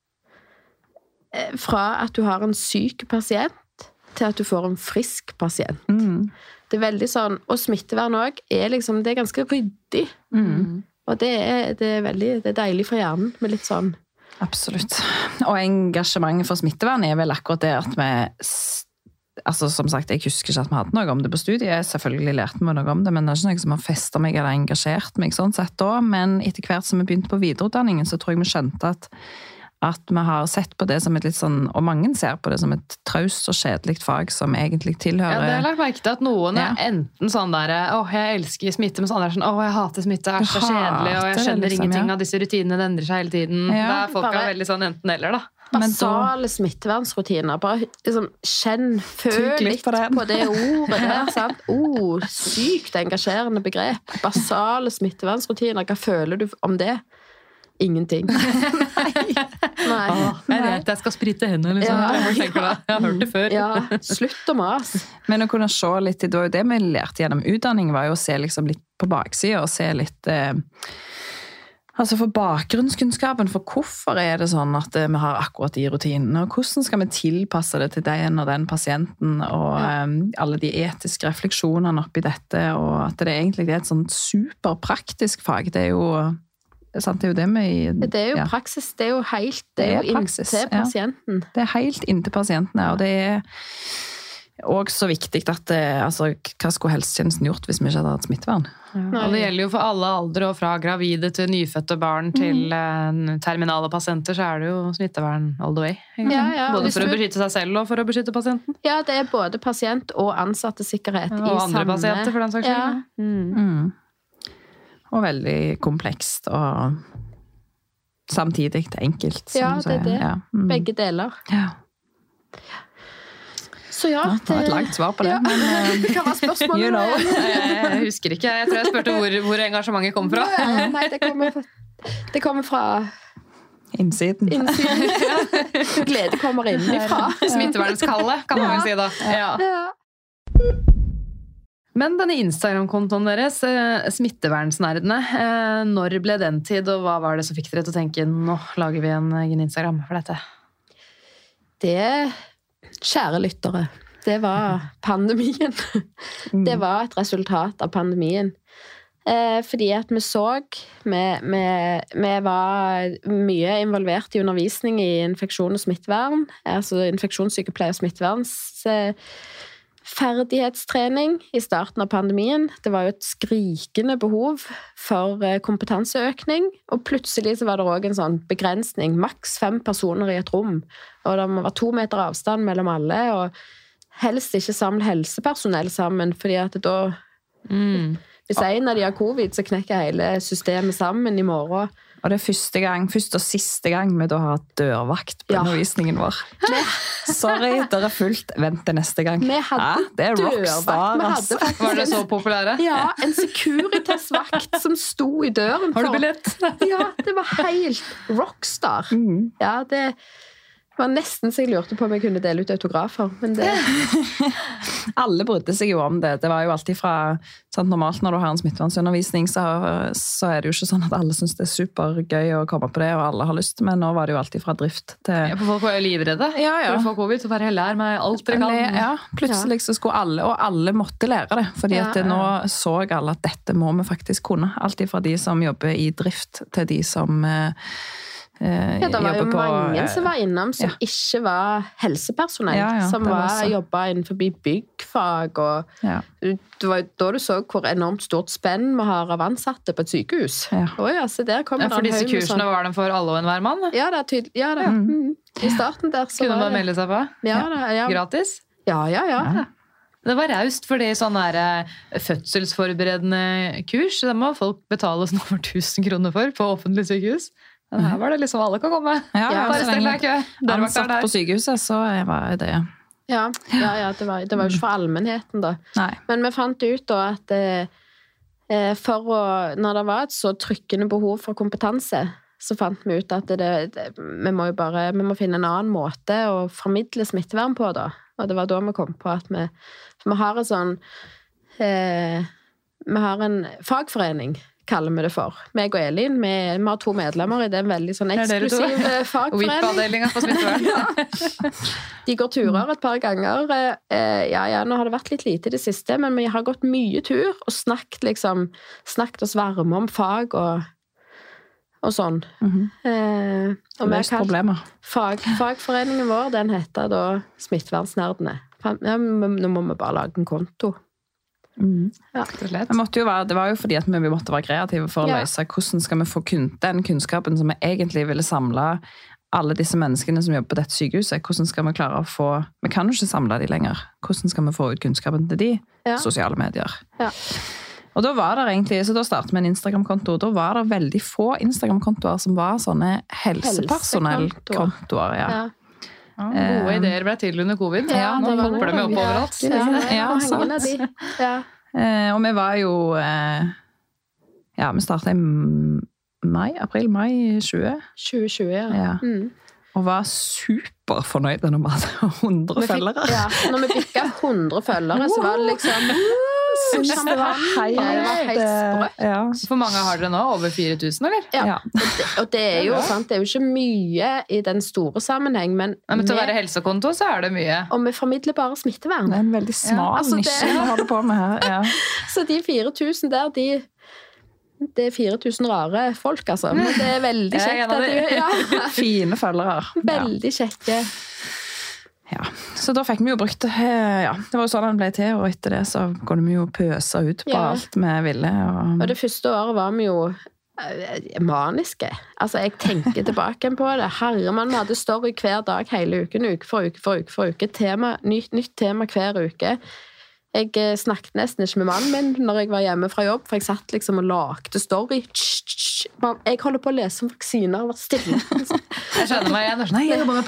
fra at du har en syk pasient til at du får en frisk pasient. Mm. Det er veldig sånn, og smittevern også, er liksom, det er ganske ryddig. Mm. Og det er, det er veldig, det er deilig for hjernen, med litt sånn. Absolutt. Og engasjementet for smittevern er vel akkurat det at vi, altså som sagt, jeg husker ikke at vi hadde noe om det på studiet, jeg selvfølgelig lærte meg noe om det, men det er ikke noe som har festet meg eller engasjert meg sånn sett da, men etter hvert som vi begynte på videreutdanningen, så tror jeg vi skjønte at at vi har sett på det som et litt sånn, og mange ser på det som et traust og kjedelig fag som egentlig tilhører... Ja, det har lagt merke til at noen ja. er enten sånn der, åh, jeg elsker smitte, mens andre er sånn, åh, jeg hater smitte, det er så kjedelig, og jeg skjønner liksom, ingenting ja. Av disse rutinene, det endrer seg hele tiden. Ja. Det er folk bare, er veldig sånn enten eller, da. Basale smittevernsrutiner, bare liksom, kjenn, føl litt på, på det ordet der, sant? Oh, sykt engasjerende begrep. Basale smittevernsrutiner, hva føler du om det? Ingenting. Nei. Nei. Åh, jeg vet, jeg skal sprite hendene, liksom. Ja. Jeg, jeg har hørt det før. Ja, slutt å mas. Men å kunne se litt, det var jo det vi lærte gjennom utdanning, var jo å se liksom litt på baksiden, og se litt, eh, altså for bakgrunnskunnskapen, for hvorfor er det sånn at eh, vi har akkurat de rutinene, og hvordan skal vi tilpasse det til den og den pasienten, og ja. eh, alle de etiske refleksjonene oppi dette, og at det egentlig er et sånn superpraktisk fag, det er jo... Sant, det er jo det med... Det er jo ja. Praksis, det er jo helt, det er, det er jo praksis, inntil pasienten. Ja. Det er helt inntil pasienten, og det er også så viktig at det, altså, hva skulle helsetjenesten gjort hvis vi ikke hadde hatt smittevern? Ja. Og det gjelder jo for alle aldre, og fra gravide til nyfødte barn til mm. terminale pasienter, så er det jo smittevern all the way. Ja, ja. Både for å beskytte seg selv og for å beskytte pasienten. Ja, det er både pasient og ansatte-sikkerhet. Ja, og i andre samme... pasienter, for den saks skyld. Ja. Mm. Mm. Og veldig komplekst, og samtidig enkelt. Ja, det er det. Ja. Mm. Begge deler. Ja. Så ja, det... Det var et langt svar på det. Ja. Men, det kan være spørsmål. You know. Jeg husker ikke. Jeg tror jeg spurte hvor, hvor engasjementet kom fra. Ja, nei, det kommer fra... Det kommer fra... Innsiden. Innsiden. Glede kommer innifra. Smittevernskallet, kan man vel si da. Ja. Ja. Men denne Instagram-kontoen deres, Smittevernsnerdene, når ble den tid, og hva var det som fikk dere til å tenke, nå lager vi en egen Instagram for dette? Det, kjære lyttere, det var pandemien. Det var et resultat av pandemien. Fordi at vi så, vi, vi, vi var mye involvert i undervisning i infeksjon og smittevern, altså infeksjonssykepleie og smitteverns ferdighetstrening i starten av pandemien. Det var jo et skrikende behov for kompetanseøkning, og plutselig så var det også en sånn begrensning, maks fem personer i et rom, og det må være to meter avstand mellom alle, og helst ikke samle helsepersonell sammen, fordi at det da, mm. hvis en av de har covid, så knekker hele systemet sammen i morgen. Og det er første gang, første og siste gang vi da har hatt dørvakt på ja. Undervisningen vår. Sorry, dere er fullt. Vent til neste gang. Vi hadde ja, det er rockstar. Altså. Var det så populære? Ja, en Securitas-vakt som sto i døren. Har du billett? Ja, det var helt rockstar. Mm. Ja, det... Det var nesten så jeg lurte på om jeg kunne dele ut autografer, men det... Alle brydde seg jo om det. Det var jo alltid fra, sant, normalt når du har en smittevernsundervisning, så, så er det jo ikke sånn at alle synes det er supergøy å komme på det, og alle har lyst, men nå var det jo alltid fra drift til... Ja, for folk var jo livredde ja, ja. for å få covid, så bare lær meg alt dere kan. Ja, plutselig så skulle alle, og alle måtte lære det, fordi Ja, at det, ja. nå så alle at dette må vi faktisk kunne. Alltid fra de som jobber i drift til de som... Eh, Ja, det var jo jobber på, mange som var innom som ja. ikke var helsepersonell, Ja, ja, som det var var, så. jobbet innenfor byggfag, og ja. det var jo da du så hvor enormt stort spenn vi har av ansatte på et sykehus. Ja. Å ja, så der kommer Ja, for det en disse haug med kursene sånn- var de for alle og enhver mann. Ja, det er tydelig. Ja, det. Mm. I starten der så Kunne var man det... melde seg på? Ja, det, ja. Gratis? ja, ja, ja. Det var raust, fordi sånn der eh, fødselsforberedende kurs, det må folk betale sånn over tusen kroner for på offentlig sykehus. Men her var det liksom alle kan komme. Ja, Ja, Bare så stell lenge deg i kø. Dørvakten ansatt er der. på sykehuset, så var det... Ja, ja, ja det, var, det var jo ikke for allmennheten da. Nei. Men vi fant ut da at eh, for å, når det var et så trykkende behov for kompetanse, så fant vi ut at det, det, vi må jo bare vi må finne en annen måte å formidle smittevern på da. Og det var da vi kom på at vi, for vi har en sånn eh, vi har en fagforening, kaller vi det for. Meg og Elin, vi, vi har to medlemmer i det, en veldig sånn Er dere to? eksklusiv eh, fagforening. Whip-avdelingen på smittevern. De går turer et par ganger. Eh, ja, ja, nå har det vært litt lite i det siste, men vi har gått mye tur og snakket, liksom, snakket oss varme om fag og, og sånn. Mhm. Eh, og vi har Løst kalt problemer. fag, fagforeningen vår, den heter da Smittevernsnerdene. Ja, men nå må vi bare lage en konto. Rett og slett. Det, måtte jo være, det var jo fordi at vi måtte være kreative for å Ja. løse hvordan skal vi få kun, den kunnskapen som vi egentlig ville samle alle disse menneskene som jobber på dette sykehuset. Hvordan skal vi klare å få... Vi kan jo ikke samle de lenger. Hvordan skal vi få ut kunnskapen til de? Ja. Sosiale medier. Ja. Og da var det egentlig, så da startet vi en Instagram-konto, og da var det veldig få Instagram-kontoer som var sånne helsepersonell-kontoer. Ja. Ja. Ja, gode ideer ble til under covid. Ja, Nå det var hopper de det. opp overalt. Ja, ja, Ja, mange sant. av de. Ja. Eh, og vi var jo eh, ja, vi startet i mai, april-mai tjue, tjue tjue, ja. Ja. Mm. og var superfornøyde når vi hadde hundre Vi fikk- følgere. Ja, når vi fikk hundre følgere, så var det liksom Synes det var helt, Ja, det var helt sprøtt. ja. For mange har dere nå? Over fire tusen, eller? Ja. Ja. Og det, og det er jo sant, det er jo ikke mye i den store sammenheng, men, Nei, men til å vi- være helsekonto, så er det mye. og vi formidler bare smittevern. Det er en veldig smal altså det- nisje vi holder på med her. Ja. Så de fire tusen der, de det er fire tusen rare folk, altså. Men det er veldig Jeg er en kjekt. av At de, de. ja, Fine følgere. Ja. veldig kjekke. Ja. Så da fikk vi jo brukt eh, ja, det var jo sånn den ble til, og etter det så går det jo pøsa ut på Ja. alt vi ville. Og, Og det første året var vi jo eh, maniske. Altså, jeg tenker tilbake på det. Herremann, vi hadde story hver dag hele uken, uke for uke for uke for uke. Tema, nytt, nytt tema hver uke. Jeg eh, snakket nesten ikke med mannen min når jeg var hjemme fra jobb, for jeg satt liksom og lagde story. Tsk, tsk, tsk. Man, jeg holder på å lese om vaksiner, vær stille. Jeg skjønner meg igjen. Det er sånn, Nei, jeg jobber med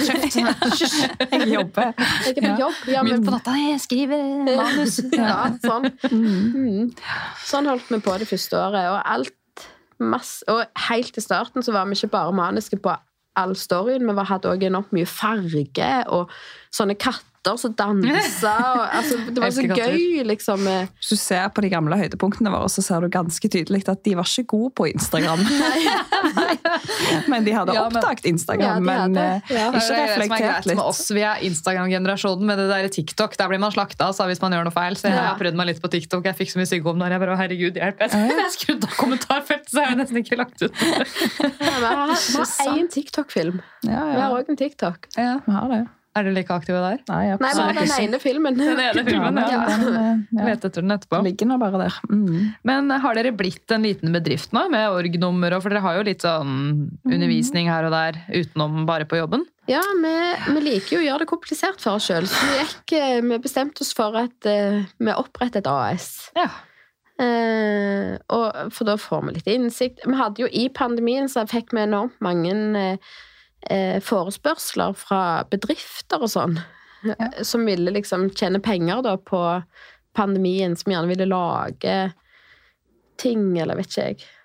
podden. jeg jobber. Jeg er på jobb. Ja, Midt men, på natta, jeg skriver manus. ja, sånn. Mm. Sånn holdt vi på det første året, og alt masse, og helt til starten så var vi ikke bare maniske på all storyen, men vi hadde også enormt mye farge, og sånne katter som dansa, og altså, det var så Elsker katter. gøy, liksom. med- Hvis du ser på de gamle høydepunktene våre, så ser du ganske tydelig at de var ikke gode på Instagram. Men de hadde Ja, men- oppdaget Instagram, Ja, de men hadde. eh, Ja. ikke Det er det som er reflektert greit med litt. oss. Vi er Instagram-generasjonen med det der TikTok. Der blir man slakta altså, hvis man gjør noe feil. Så jeg Ja. har prøvd meg litt på TikTok. Jeg fikk så mye sykdom der. Jeg bare, herregud, hjelp. Jeg jeg skrudde av kommentarfeltet, så jeg har nesten ikke lagt ut. Ja, vi har, vi har en TikTok-film. Ja, Vi ja, har også en TikTok. Ja. vi har det. Er dere like aktive der? Nei, Nei, absolutt bare den ikke. ene filmen. Den ene filmen, ja. Ja, den, eh, ja. Lete etter den etterpå. Ligger nå bare der. Mm. Men har dere blitt en liten bedrift nå, med org-nummer? og- For dere har jo litt sånn undervisning her og der, utenom bare på jobben. Ja, vi, vi liker jo å gjøre det komplisert for oss selv. Så vi, gikk, eh, vi bestemte oss for at eh, vi opprettet et A S. Ja. Eh, og, for da får vi litt innsikt. Vi hadde jo i pandemien så fikk vi enormt mange eh, eh, forespørsler fra bedrifter og sånn, eh, som ville liksom tjene penger da på pandemien, som gjerne ville lage ting, eller vet ikke jeg,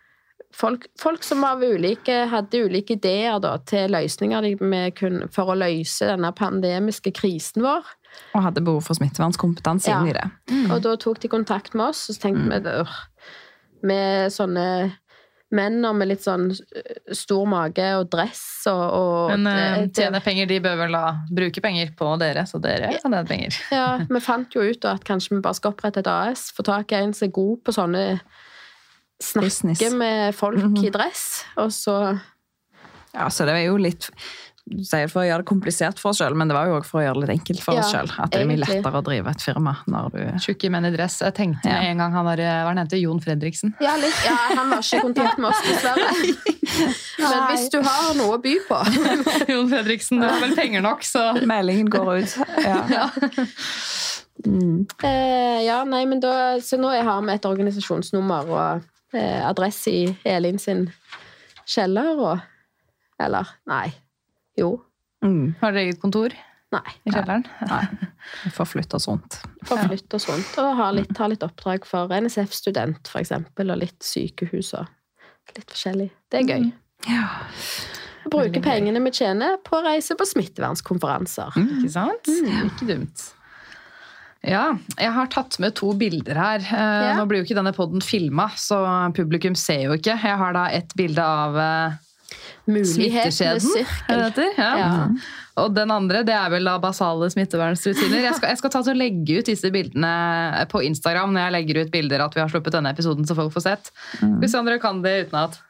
folk, folk som var ulike, hadde ulike ideer da, til løsninger de med kun, for å løse denne pandemiske krisen vår. Og hadde behov for smittevernskompetanse Ja. inn i det. Mm. Og da tok de kontakt med oss, og så tenkte mm. vi øh, med sånne menn med litt sånn stor mage og dress og... og Men uh, det- tjene penger, de bør vel da bruke penger på dere, så dere kan tjene penger. Ja, vi fant jo ut da, at kanskje vi bare skal opprette et A S, få tak i en som er god på sånne snakke Business. med folk Mhm. i dress, og så... Ja, så det er jo litt... Du sier det for å gjøre det komplisert for oss selv, men det var jo også for å gjøre det litt enkelt for oss Ja, selv. At det er mye egentlig. lettere å drive et firma når du... Tjukke menn i dress. Jeg tenkte med Ja. en gang han var, hva han heter, Jon Fredriksen. Ja, litt, ja, han var ikke i kontakt med oss, dessverre. Men hvis du har noe å by på... Jon Fredriksen, det var vel penger nok, så... Meldingen går ut. Ja. Mm. Eh, ja, nei, men da... Så nå har vi et organisasjonsnummer og eh, adresse i Elin sin kjeller, og... Eller, nei. Jo. Mm. Har dere eget kontor Nei. i kjelleren? Nei, vi får flytte oss rundt. For flytt og sånt, og har litt, har litt oppdrag for N S F-student, for eksempel, og litt sykehus og litt forskjellig. Det er gøy. Ja. Og bruke pengene vi tjener på å reise på smittevernskonferanser. Ikke sant? Ikke dumt. Ja, jeg har tatt med to bilder her. Eh, Ja. Nå blir jo ikke denne podden filmet, så publikum ser jo ikke. Jeg har da et bilde av eh, Mulighetenes smitteskjeden, er sirkel. det heter? Ja. Ja. Og den andre, det er vel da basale smittevernsrutiner. Jeg skal, jeg skal ta til å legge ut disse bildene på Instagram når jeg legger ut bilder at vi har sluppet denne episoden så folk får sett. Hvis andre kan det uten at...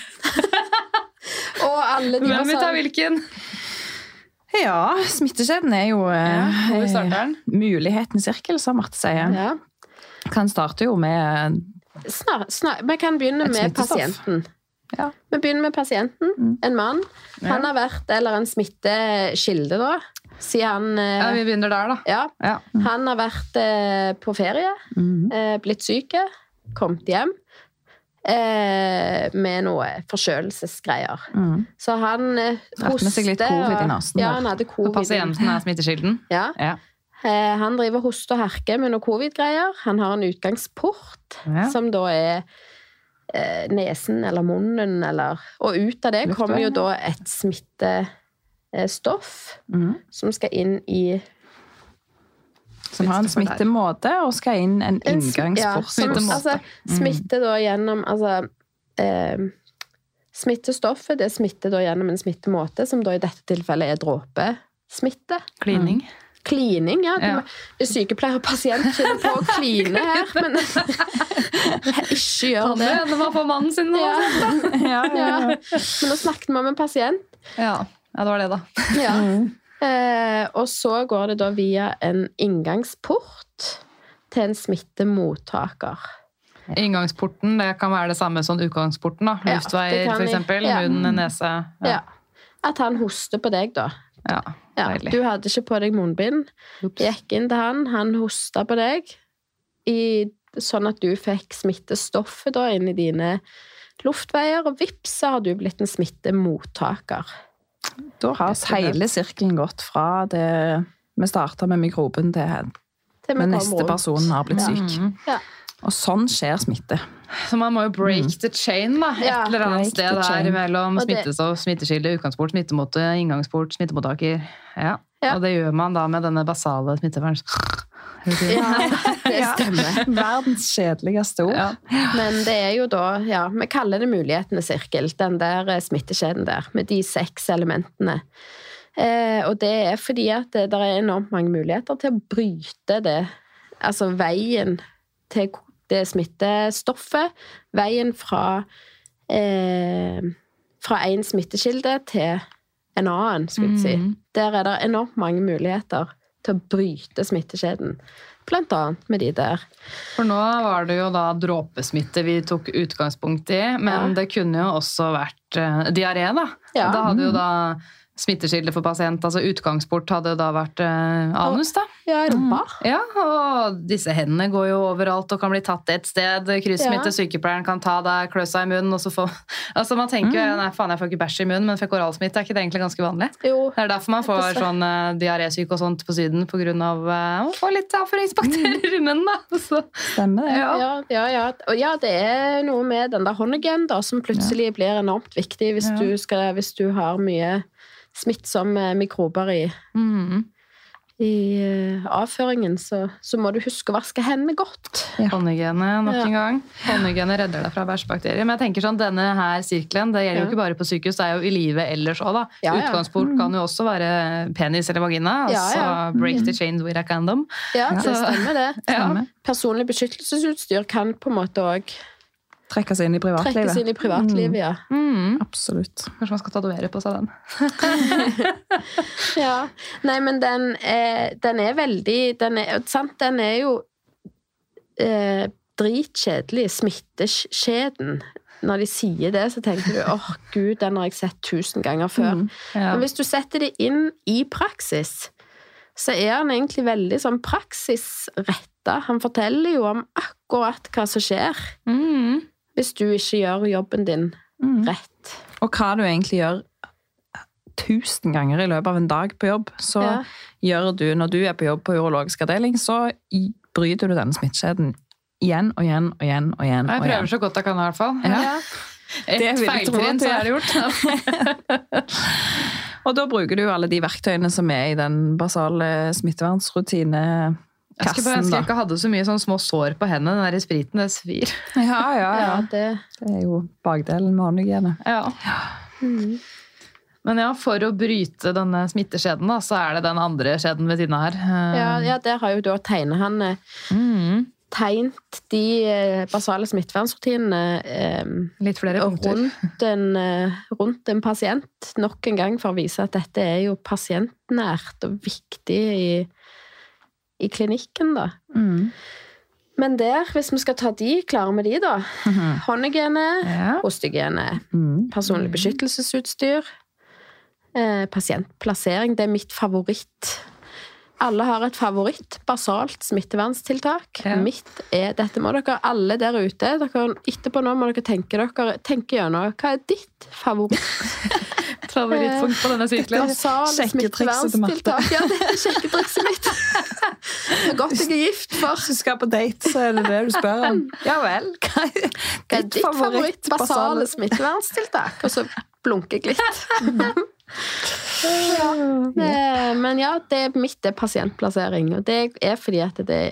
Og alle de Hvem vil ta basale- hvilken? Ja, smittekjeden er jo Ja, eh, hvor starter den? mulighetens sirkel, som Marte sier. Ja. Kan starte jo med Snar, snar, vi kan begynne Et med smittestoff. pasienten. Ja. Vi begynner med pasienten, en mann. Han har vært, eller en smittekilde da, siden han... eh, Ja, vi begynner der da. Ja, Ja. han har vært eh, på ferie, Mhm. eh, blitt syke, kommet hjem eh, med noe forkjølelsesgreier. Mm. Så han eh, Dratt med seg litt hoster, covid i og- nasen, Ja, da. han hadde Og covid. pasienten er smittekilden. Ja. Ja. Eh, han driver og hoster og herker med noe covid-greier. Han har en utgangsport, Ja. som da er eh, nesen eller munnen, eller... Og ut av det Luftvei. kommer jo da et smittestoff Mm. som skal inn i... Som har en smittemåte og skal inn en En s- ja, inngangsport. som, Smittemåte. altså, smitte da gjennom altså, eh, Smittestoffet det smitter da gjennom en smittemåte, som da i dette tilfellet er dråpesmitte. Klining. Klining, ja. Ja. Det er sykepleier og pasient kjenner på å kline her, men ikke gjør det. Det var på mannen sin. Ja. Ja, ja, Ja. ja. Men nå snakket vi om en pasient. Ja. ja, det var det da. Ja. Eh, og så går det da via en inngangsport til en smittemottaker. Inngangsporten, det kan være det samme som utgangsporten da. Ja, Luftveier det kan for vi. eksempel, Ja. munn, nese. Ja. At han hoster på deg, da. Ja, Ja, deilig. du hadde ikke på deg munnbind. Ups. Gikk inn til han, han hosta på deg, i, sånn at du fikk smittestoffet da inn i dine luftveier, og vips, så har du blitt en smittemottaker. Da har hele sirkelen gått fra det vi startet med mikroben til Til vi den kom neste rundt. personen har blitt syk. Mm. Ja. Og sånn skjer smitte. Så man må jo break the chain da, et Ja, eller annet break sted the der chain. mellom Og det- smittestoff, smittekilde, utgangsport, smittemåte, inngangsport, smittemottaker. Ja. Ja. Og det gjør man da med denne basale smitteverns... Ja, det stemmer. Verdens kjedeligste ord. Ja. Men det er jo da, ja, vi kaller det mulighetenes sirkel, den der eh, smittekjeden der, med de seks elementene. Eh, og det er fordi at det, der er enormt mange muligheter til å bryte det, altså veien til det smittestoffet, veien fra, eh, fra en smittekilde til en annen, skulle jeg si. Mm. Der er det enormt mange muligheter til å bryte smittekjeden. Blant annet med de der. For nå var det jo da dråpesmitte vi tok utgangspunkt i, men Ja. det kunne jo også vært uh, diaré da. Ja. Da hadde jo da smittekilde for pasient, altså utgangsport hadde jo da vært uh, anus da. Ja, rumpa. Ja, og disse hendene går jo overalt og kan bli tatt et sted. Kryssmitte, Ja. sykepleieren kan ta deg, klø seg i munnen, og så få... Altså, man tenker jo, nei, faen, jeg får ikke bæsj i munnen, men fikk oralsmitte, er ikke det egentlig ganske vanlig? Jo. Det er derfor man får Dessverre. sånn uh, diarrésyk og sånt på syden, på grunn av uh, å få litt avføringsbakterier i munnen, da. Så, Stemmer det. ja. Ja, ja, ja. Og ja, det er noe med den der håndhygienen da, som plutselig blir enormt viktig hvis, Ja. du, skal, hvis du har mye smittsomme mikrober i, Mm. i eh, avføringen, så, så må du huske å vaske hendene godt. Håndhygiene nok Ja. en gang. Håndhygiene redder deg fra bæsjbakterier. Men jeg tenker sånn, denne her sirkelen, det gjelder jo Ja. ikke bare på sykehus, det er jo i livet ellers også da. Ja, ja. Utgangspunkt kan jo også være penis eller vagina, Ja, altså ja. break the chains with a condom. Ja, det Så- stemmer det. Ja. Stemmer. Personlig beskyttelsesutstyr kan på en måte også Trekke seg inn i trekkes privatlivet. inn i privatlivet, ja. Mm. Absolutt. Kanskje man skal tatovere på seg den. Ja. Nei, men den er, den er veldig den er, sant, den er jo eh, dritkjedelig, smitteskjeden. Når de sier det, så tenker du, åh Gud, den har jeg sett tusen ganger før. Mm. Ja. Men hvis du setter det inn i praksis, så er han egentlig veldig sånn praksisrettet. Han forteller jo om akkurat hva som skjer Mm. hvis du ikke gjør jobben din Mm. rett. Og hva du egentlig gjør tusen ganger i løpet av en dag på jobb, så Ja. gjør du, når du er på jobb på urologisk avdeling, så i- bryter du denne smittkjeden igjen og igjen og igjen og igjen. Jeg og prøver igjen. så godt jeg kan i hvert fall. Ja. Det Et vil jeg tro feiltrinn, at du så gjør. er det gjort. Og da bruker du alle de verktøyene som er i den basale smittevernsrutine. Jeg skulle bare ønske jeg ikke hadde så mye sånn små sår på hendene. Den der spriten, det svir. Ja, ja, Ja, ja. det Det er jo bakdelen med håndhygiene. Ja. mm. Men ja, for å bryte denne smitteskjeden, da, så er det den andre skjeden ved siden av her. ja, ja, der har jo da tegnet han eh, Mm. tegnet de eh, basale smittevernsrutinene eh, Litt flere punkter. rundt en, eh, rundt en pasient, nok en gang for å vise at dette er jo pasientnært og viktig i, i klinikken, da. Mm. Men der, hvis vi skal ta de, klarer vi de, da. Håndhygiene, Ja. hostehygiene, Mm. personlig beskyttelsesutstyr, eh, pasientplassering, det er mitt favoritt. Alle har et favoritt, basalt smittevernstiltak. Ja. Mitt er, dette må dere alle der ute, dere, etterpå nå må dere tenke dere, tenke gjennom, hva er ditt favoritt? Favorittpunkt på denne sirkelen. Basale sjekketrikset til Marte. smittevernstiltak. Ja, det er sjekketrikset mitt. Det er godt jeg er gift for. Hvis du skal på date, så er det det du spør om. Ja vel, hva er Hva er ditt favoritt basale smittevernstiltak? Og så blunker jeg litt. Ja. Eh, Men ja, det er mitt er pasientplassering, og det er fordi at det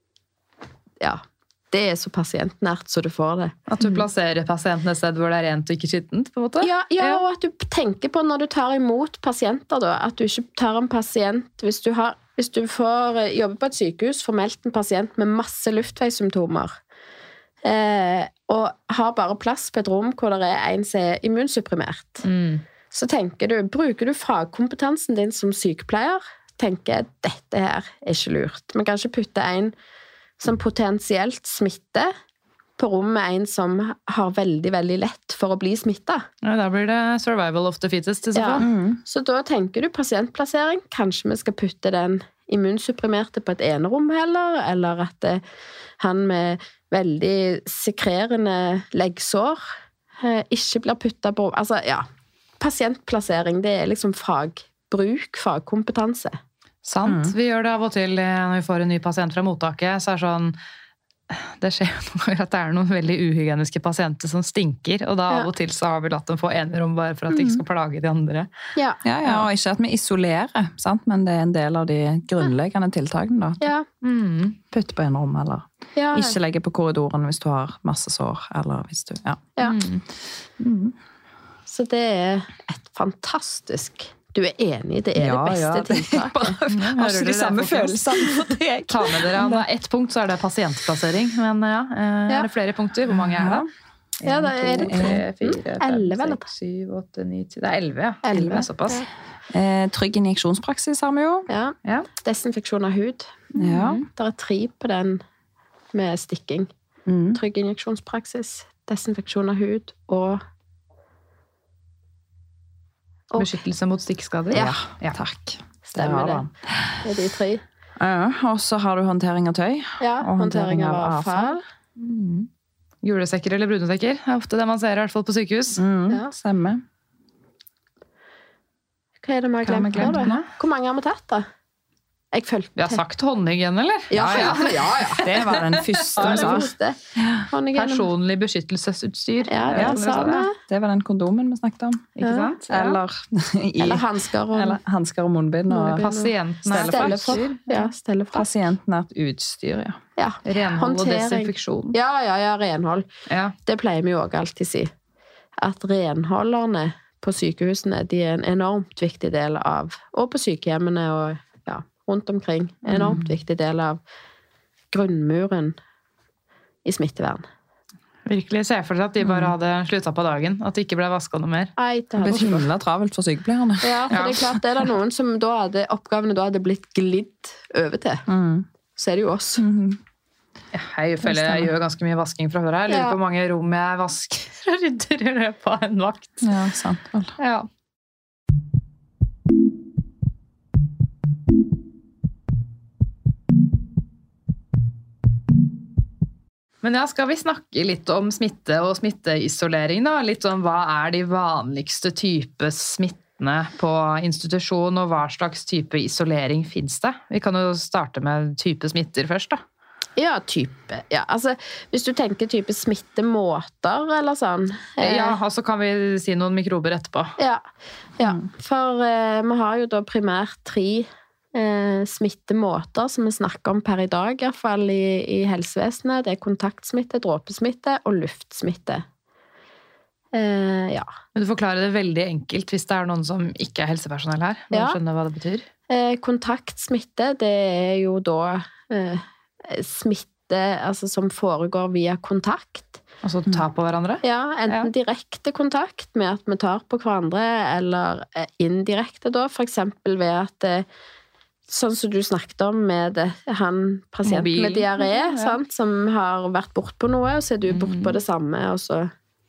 ja, det er så pasientnært så du får det. At du plasserer pasienten et sted hvor det er rent og ikke skittent, på en måte. Ja, ja, og at du tenker på når du tar imot pasienter da, at du ikke tar en pasient hvis du, har, hvis du får eh, jobbe på et sykehus, får meldt en pasient med masse luftveissymptomer, eh, og har bare plass på et rom hvor det er en som er immunsupprimert. Mm. Så tenker du, bruker du fagkompetansen din som sykepleier, tenker jeg, dette her er ikke lurt. Man kan ikke putte en som potensielt smitter på rom med en som har veldig, veldig lett for å bli smittet. Ja, da blir det survival of the fittest i så Ja. fall. Mm. Så da tenker du pasientplassering. Kanskje vi skal putte den immunsupprimerte på et enerom heller, eller at det, han med veldig sekrerende leggsår eh, ikke blir puttet på. Altså, ja. Pasientplassering, det er liksom fagbruk, fagkompetanse. Sant. Vi gjør det av og til eh, når vi får en ny pasient fra mottaket, så er det sånn det skjer jo noen ganger at det er noen veldig uhygieniske pasienter som stinker, og da Ja. av og til så har vi latt dem få enerom bare for at de ikke skal plage de andre. Ja. Ja, ja, og ikke at vi isolerer, sant? Men det er en del av de grunnleggende tiltakene. Da. Ja. Mm. Putt på en rom, eller Ja. ikke legge på korridoren hvis du har masse sår, eller hvis du, ja. Ja. Mm. Mm. Så det er et fantastisk. Du er enig, det er Ja, det ja, beste det- tiltaket. Har Hører ikke du de det, samme folkens? følelsene for deg. Ta med dere, om det er ett punkt, så er det pasientplassering. Men ja, eh, Ja. er det flere punkter? Hvor mange er det? Ja, da er det tre, fire, fem, elleve, eller? seks, syv, åtte, ni, ti. Det er elleve, ja. Elleve. Det er såpass. Eh, trygg injeksjonspraksis har vi jo. Ja. Ja. Desinfeksjon av hud. Ja. Det er tre på den med stikking. Mm. Trygg injeksjonspraksis, desinfeksjon av hud og Og- Beskyttelse mot stikkskader. Ja. Ja. Takk. Stemmer Der det. har han. Det er de tre. Ja, og så har du håndtering av tøy. Ja, Og håndtering av avfall. Mm. Julesekker eller brunesekker er ofte det man ser, i hvert fall på sykehus. Mm, Ja. Stemmer. Hva er det vi har Hva har vi glemt nå, glemt da? nå? Hvor mange har vi tatt, da? Jeg følte Vi har sagt håndhygiene, eller? Ja, ja, ja, ja. Det var den første Ja, vi det sa. første. Håndhygiene. Personlig beskyttelsesutstyr. Ja, det Ja, sa vi. Det var den kondomen vi snakket om. Ikke Ja. sant? Ja. Eller, i, Eller hansker og eller hansker og munnbind. Og Munnbind. Pasienten er stelle for. utstyr. Ja, stelle for. pasientnært utstyr, ja. Ja. Renhold og Håndtering. desinfeksjon. Ja, ja, ja, renhold. Ja. Det pleier vi jo også alltid si. At renholderne på sykehusene, de er en enormt viktig del av, og på sykehjemmene og ja, rundt omkring, en enormt viktig del av grunnmuren i smittevern. Virkelig se for seg at de bare hadde sluttet på dagen. At det ikke ble vasket noe mer. Ei, det Det hadde ble ikke gått. himla travelt for sykepleierne. Ja, for Ja. det er klart, det er det noen som da hadde, oppgavene da hadde blitt glidd over til. Mm. Så er det jo oss. Mhm. Ja, jeg føler jeg gjør ganske mye vasking fra før. Jeg lurer Ja. på hvor mange rom jeg vasker og rydder i løpet av en vakt. Ja, sant vel. Ja. Men ja, skal vi snakke litt om smitte og smitteisolering da? Litt om hva er de vanligste type smittene på institusjon, og hva slags type isolering finnes det? Vi kan jo starte med type smitter først da. Ja, type. Ja, altså, hvis du tenker type smittemåter eller sånn. eh, Ja, og så kan vi si noen mikrober etterpå. Ja, ja. For eh, vi har jo da primært tre eh, smittemåter som vi snakker om per i dag, i hvert fall i, i helsevesenet. Det er kontaktsmitte, dråpesmitte og luftsmitte. Eh, ja. Men du forklarer det veldig enkelt hvis det er noen som ikke er helsepersonell her. Må Ja. skjønne hva det betyr. Eh, kontaktsmitte, det er jo da eh, smitte altså, som foregår via kontakt. Altså ta på hverandre. Ja, enten Ja. direkte kontakt med at vi tar på hverandre, eller eh, indirekte da, for eksempel ved at eh, sånn som du snakket om med det, han pasienten Mobil. med diaré, Ja. sant, som har vært bort på noe, og så er du bort Mm. på det samme, og så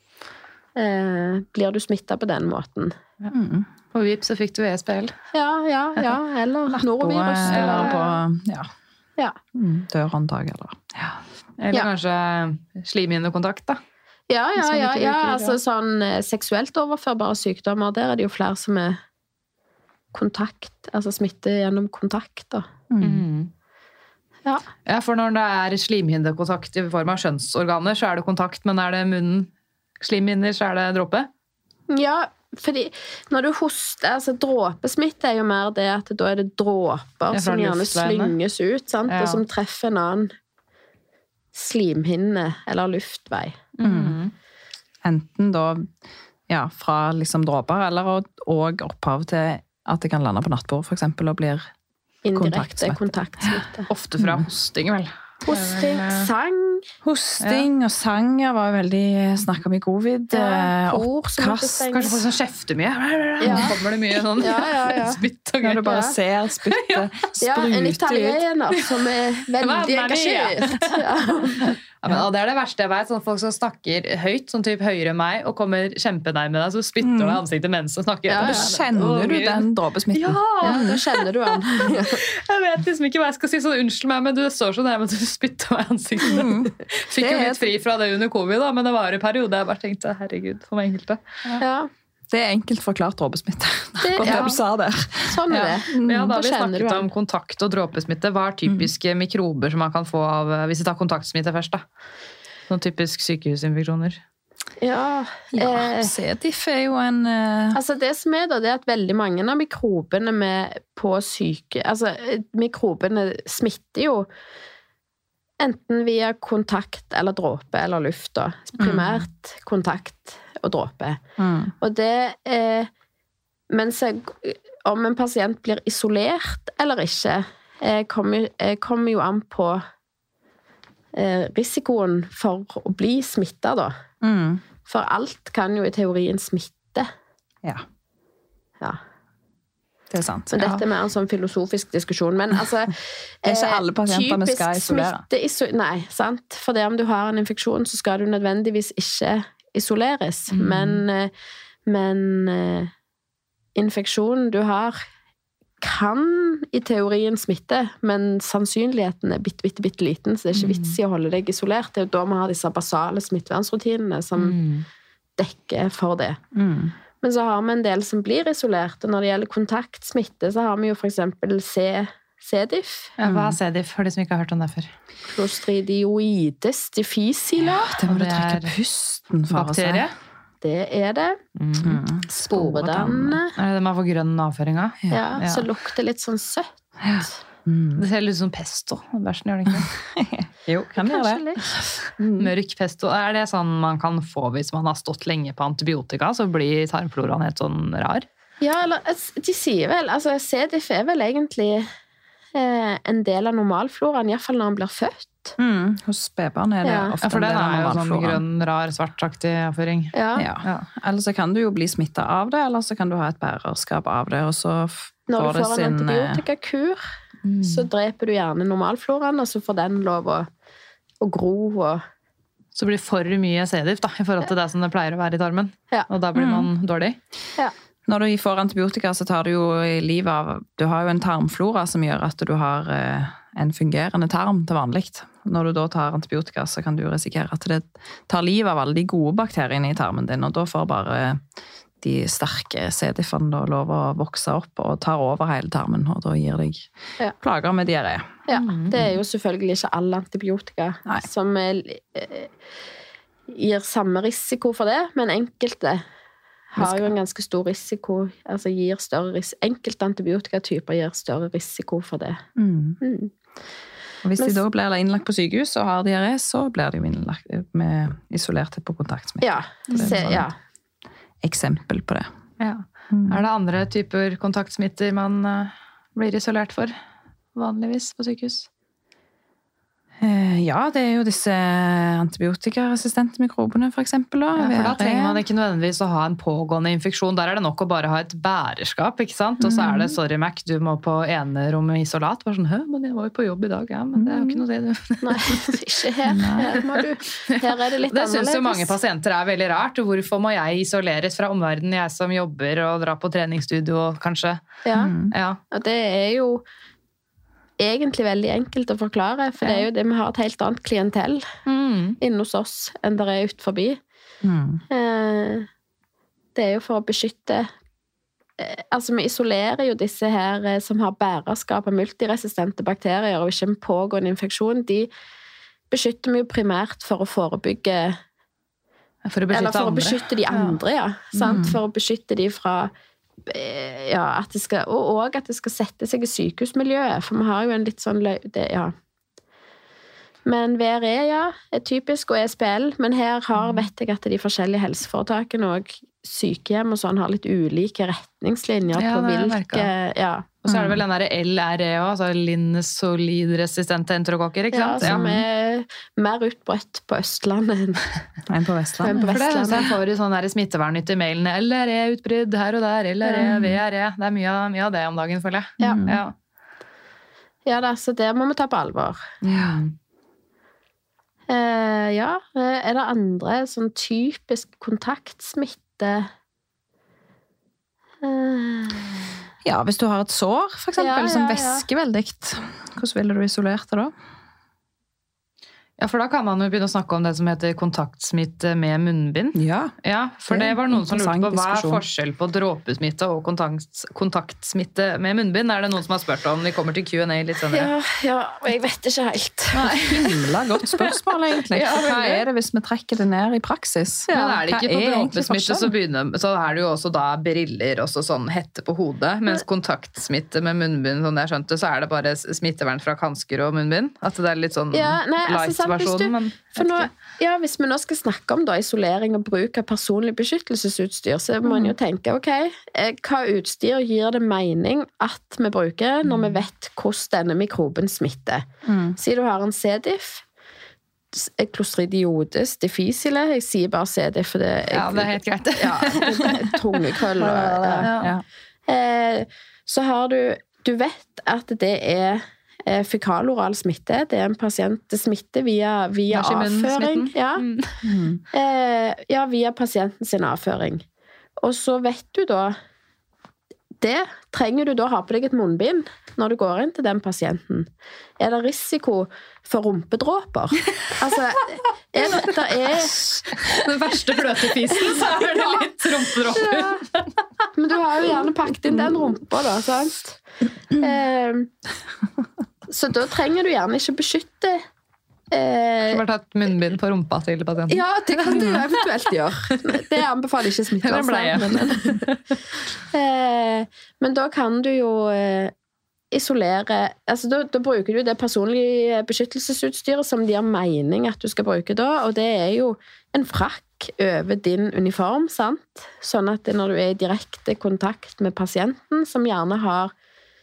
eh, blir du smittet på den måten. Mm. På Vip så fikk du E S P L. Ja, ja, ja, eller norovirus. På, Eller, eller på ja. ja. Mm, dørhåndtak, eller Eller Ja. kanskje slimhinnekontakt da. Ja, Hvis ja, man ja, ikke ja, bruker, altså ja. sånn eh, seksuelt overførbare sykdommer, der er det jo flere som er kontakt, altså smitte gjennom kontakt da. mm. Ja. Ja, for når det er slimhinnekontakt i form av skjønnsorganer, så er det kontakt, men er det munnen slimhinner, så er det dråpe. Ja, fordi når du hoster, altså dråpesmitte er jo mer det at da er det dråper Ja, fra som gjerne luftveiene. slynges ut, sant? Ja. Og som treffer en annen slimhinne eller luftvei. Mm. Enten da ja, fra liksom dråper, eller og, og opphav til at det kan lande på nattbord, for eksempel, og blir Indirekte Kontaktsmitte. kontaktsmitte. Ofte fra hosting, vel. Hosting, sang, hosting og sang var jo veldig snakk om i covid. ja, eh, kor som måtte oppkast, stenges. Kanskje folk som kjefter mye. Ja. Nå kommer det mye sånn Ja, ja, ja. spytt og Når du greier. bare Ja. ser spyttet Ja, en sprute ut. italiener som er veldig Mamma mia. engasjert. Ja. Ja, men, og det er det verste jeg vet, sånn folk som snakker høyt, sånn typ høyere enn meg, og kommer kjempenærme deg, så spytter du Mm. deg i ansiktet mens du snakker. Ja, Og ja. da kjenner Å, du Gud. den dråpesmitten. Ja! Ja, da kjenner du han. Jeg vet liksom ikke hva jeg skal si, så unnskyld meg, men du står så nærme at du spytter meg i ansiktet. Mm. Fikk jo Det er- litt fri fra det under covid, da, men det var en periode jeg bare tenkte, herregud, for meg enkelte. Ja, Det er enkelt forklart dråpesmitte. Det- Akkurat ja. det du sa der. sånn er Ja. det. Ja, da Da har vi kjenner du snakket han. om kontakt og dråpesmitte. Hva er typiske mikrober som man kan få av, hvis vi tar kontaktsmitte først da? Sånn typisk sykehusinfeksjoner. Ja, Ja, eh, C-diff er jo en eh, altså det som er da, det er at veldig mange av mikrobene med på syke, altså eh, mikrobene smitter jo enten via kontakt eller dråpe eller luft da. Primært kontakt og dråpe. mm. Og det er, mens jeg, om en pasient blir isolert eller ikke, eh, kommer, eh, kommer jo an på eh, risikoen for å bli smittet da. Mm. For alt kan jo i teorien smitte. Ja, Ja. det er sant. Men dette er mer en sånn filosofisk diskusjon. Men altså Det er ikke eh, alle pasienter vi skal typisk isolere. smitteiso- Nei, sant. For det om du har en infeksjon, så skal du nødvendigvis ikke isoleres. Mm. Men, eh, men eh, infeksjonen du har, kan i teorien smitte, men sannsynligheten er bitte, bitte, bitte liten, så det er ikke vits i å holde deg isolert. Det er jo da vi har disse basale smittevernsrutinene som mm. dekker for det. Mm. Men så har vi en del som blir isolert, og når det gjelder kontaktsmitte, så har vi jo for eksempel C C-diff. Ja, hva er C-diff for de som ikke har hørt om det før? Clostridioides difficile. Det må du trekke pusten for bakterie. Det er det. Mm. Sporedannende. Er det det man får grønn avføring av? Ja, Ja. så lukter litt sånn søtt. Ja. Mm. Det ser litt ut som pesto. Bæsjen gjør det ikke? Jo, kan gjøre Kanskje det. litt. Mørk pesto. Er det sånn man kan få hvis man har stått lenge på antibiotika, så blir tarmfloraen helt sånn rar? Ja, eller de sier vel, altså C-diff er vel egentlig eh, en del av normalfloraen, i hvert fall når han blir født. Mm. Hos spedbarn er det Ja. ofte Ja, for en den del av er jo sånn normalfloraen. grønn, rar, svartaktig avføring. Ja. Ja. Ja. Eller så kan du jo bli smittet av det, eller så kan du ha et bærerskap av det, og så f- Når får du det får en sin... eh, antibiotikakur, Mm. så dreper du gjerne normalfloraen, og så får den lov å, å gro. Og, Så blir det for mye C-diff da, i forhold til det som det pleier å være i tarmen. Ja. Og da blir man dårlig. Når du får antibiotika, så tar du jo i livet av... Du har jo en tarmflora som gjør at du har eh, en fungerende tarm til vanligt. Når du da tar antibiotika, så kan du risikere at det tar livet av alle de gode bakteriene i tarmen din, og da får bare de sterke C-diffene da lov å vokse opp og tar over hele tarmen, og da gir deg Ja. plager med diaré. ja, det er jo selvfølgelig ikke alle antibiotika Nei. som er, eh, gir samme risiko for det, men enkelte har jo en ganske stor risiko, altså gir større risiko. Enkelte antibiotikatyper gir større risiko for det. Mm. Mm. Og hvis Men- de da blir innlagt på sykehus og har diaré, så blir de jo innlagt med isolerte på kontaktsmitte. Ja, Det er se, sånn. ja. Eksempel på det. Ja. Er det andre typer kontaktsmitter man eh, blir isolert for vanligvis på sykehus? Eh, Ja, det er jo disse antibiotikaresistente mikrobene, for eksempel. Da. Ja, for da V R E. trenger man ikke nødvendigvis å ha en pågående infeksjon. Der er det nok å bare ha et bærerskap, ikke sant? Og så er det, sorry Mac, du må på enerom med isolat. Bare sånn, hø, men jeg var jo på jobb i dag, ja, men det er jo ikke noe det, du. Nei, ikke her. Her, må du, her er det litt Det annerledes. synes jo mange pasienter er veldig rart. Hvorfor må jeg isoleres fra omverdenen, jeg som jobber og drar på treningsstudio, kanskje? Ja, Ja. og det er jo egentlig veldig enkelt å forklare, for det er jo det vi har et helt annet klientell Mm. inne hos oss enn det er ut forbi. Mm. Eh, Det er jo for å beskytte eh, Altså, vi isolerer jo disse her eh, som har bærerskap av multiresistente bakterier og ikke en pågående infeksjon. De beskytter vi jo primært for å forebygge For å beskytte Eller for å andre. beskytte de andre, ja. Sant? Mm. For å beskytte de fra eh, ja, at det skal, og også at det skal sette seg i sykehusmiljøet, for vi har jo en litt sånn løy... Det, ja. Men V R E, ja, er typisk, og E S P L, men her har, vet jeg at de forskjellige helseforetakene og sykehjem og sånn har litt ulike retningslinjer Ja, på det har jeg hvilke ja, Og så er det vel den der L R E også, altså linsolidresistente enterokokker, ikke ja, sant? som er mer utbredt på Østlandet enn En på Vestlandet. Men på For det, så Vestlandet. jeg får jo sånn der smittevernnytt i mailen. L R E-utbrudd her og der, L R E, V R E. Det er mye, av- mye av det om dagen, føler jeg. Ja. Ja. Ja da, så det må vi ta på alvor. Mm. Eh, ja, eh, er det andre sånn typisk kontaktsmitte? Eh, Ja, hvis du har et sår, for eksempel, Ja, som ja, ja. væsker veldig, hvordan ville du isolert det da? Ja, for da kan man jo begynne å snakke om det som heter kontaktsmitte med munnbind. Ja. Ja, for Det det er var noen som lurte interessant på hva er diskusjon. forskjell på dråpesmitte og kontakt, kontaktsmitte med munnbind. Er det noen som har spurt om? Vi kommer til Q and A litt senere. ja, ja, og jeg vet ikke helt. Himla godt spørsmål, egentlig. Ja, veldig. Hva er det hvis vi trekker det ned i praksis? Men er det Hva ikke på egentlig dråpesmitte, så, forskjellen? begynner, så er det jo også da briller, også sånn hette på hodet, mens kontaktsmitte med munnbind, sånn jeg skjønte, så er det bare smittevern fra hansker og munnbind. At det er litt sånn Ja, nei, altså, sant, hvis light-versjon, du- men For nå, ja, hvis vi nå skal snakke om da, isolering og bruk av personlig beskyttelsesutstyr, så må man jo tenke, ok, eh, hva utstyr gir det mening at vi bruker når vi vet hvordan denne mikroben smitter? Mm. Si du har en C-diff, s- Clostridioides difficile, jeg sier bare C-diff, for det ja, det er helt greit. ja, tungekrøll. og- Ja. Ja. Eh, så har du, du vet at det er eh, fekaloral smitte. Det er en pasientsmitte via, via Bæsj i munnen, avføring. smitten. Ja. Mm. Mm. Eh, ja, via pasienten sin avføring. Og så vet du da det trenger du da ha på deg et munnbind når du går inn til den pasienten. Er det risiko for rumpedråper? Altså, er det, det er... Den verste fløtefisen, så er det litt rumpedråper. Ja. Men du har jo gjerne pakket inn den rumpa da, sant? Eh, så da trenger du gjerne ikke beskytte. Du har tatt munnbind på rumpa til pasienten. Ja, det kan du eventuelt gjøre. Det anbefaler ikke smittevernet. Men, men da kan du jo isolere, altså da, da bruker du det personlige beskyttelsesutstyret som de har mening at du skal bruke da, og det er jo en frakk over din uniform, sant? Sånn at når du er i direkte kontakt med pasienten, som gjerne har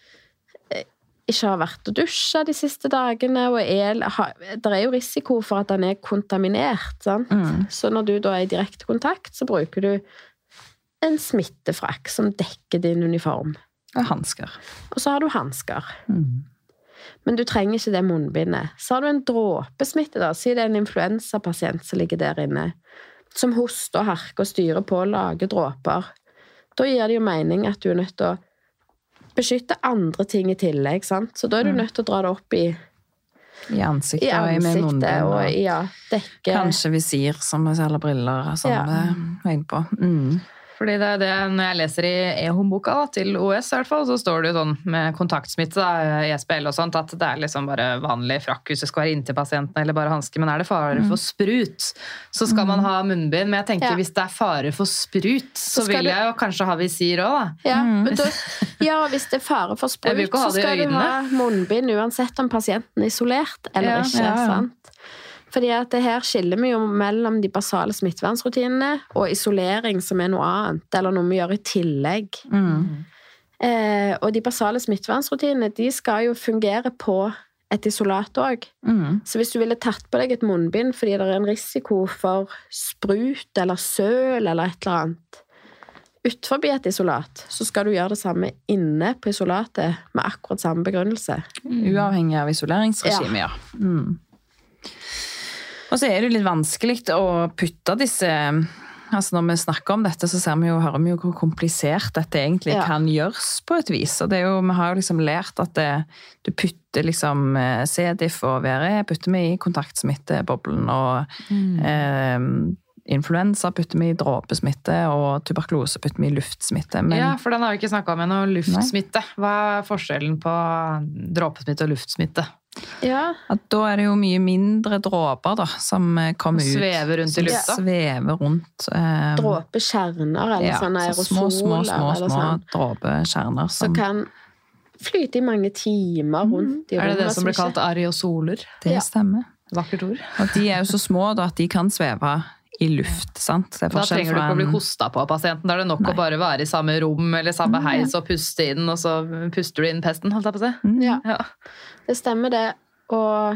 ikke har vært å dusje de siste dagene, og er, det er jo risiko for at den er kontaminert, sant? Mm. Så når du da er i direkte kontakt, så bruker du en smittefrakk som dekker din uniform. Og handsker. Og så har du handsker. Mm. Men du trenger ikke det munnbindet. Så har du en dråpesmitte da, si det er en influensapasient som ligger der inne, som hoster og harker og styrer på å lage dråper. Da gir det jo mening at du er nødt til å beskytte andre ting i tillegg, sant? Så da er du nødt til å dra det opp i i ansiktet, i ansiktet og i munnen og, og ja, dekke kanskje visir som eller briller som ja. det er på. Mm. Fordi det er det, når jeg leser i e-håndboka da, til O S i hvert fall, så står det jo sånn med kontaktsmitte, da, E S B L og sånt, at det er liksom bare vanlig frakk hvis det skal være inntil pasienten eller bare hansker, men er det fare for sprut, så skal mm. man ha munnbind. Men jeg tenker, ja. hvis det er fare for sprut, så, så vil du... jeg jo kanskje ha visir også, da. Ja, mm. men da, ja, hvis det er fare for sprut, så skal du ha munnbind uansett om pasienten er isolert eller ja, ikke, ja, ja. sant? Fordi at det her skiller vi jo mellom de basale smittevernsrutinene og isolering som er noe annet, eller noe vi gjør i tillegg. Mm. Eh, og de basale smittevernsrutinene, de skal jo fungere på et isolat også. Mm. Så hvis du ville tatt på deg et munnbind fordi det er en risiko for sprut eller søl eller et eller annet, utenfor et isolat, så skal du gjøre det samme inne på isolatet med akkurat samme begrunnelse. Mm. Uavhengig av isoleringsregimet, ja. ja. Mm. Og så er det litt vanskelig å putte disse, altså når vi snakker om dette, så ser vi jo, hører vi jo hvor komplisert dette egentlig ja. kan gjøres på et vis. Og det er jo, vi har jo liksom lært at det, du putter liksom C. diff og V R E, putter vi i kontaktsmitteboblen, og mm. eh, influensa putter vi i dråpesmitte, og tuberkulose putter vi i luftsmitte. Men... Ja, for den har vi ikke snakket om ennå, luftsmitte. Hva er forskjellen på dråpesmitte og luftsmitte? Ja. At da er det jo mye mindre dråper da, som kommer ut. Svever rundt i lufta. Svever rundt. Eh, dråpekjerner, eller ja, sånne aerosoler. Små, små, små, eller små sånn. dråpekjerner. Som... Så kan flyte i mange timer rundt i rommet. Er det det som blir kalt aerosoler? Det ja. stemmer. Vakkert ord. Og de er jo så små da, at de kan sveve i luft, sant? Det er da trenger du ikke å bli hosta på av pasienten. Da er det nok Nei. å bare være i samme rom eller samme heis og puste inn, og så puster du inn pesten, holdt jeg på å si. Mm. Ja. ja, det stemmer det. Og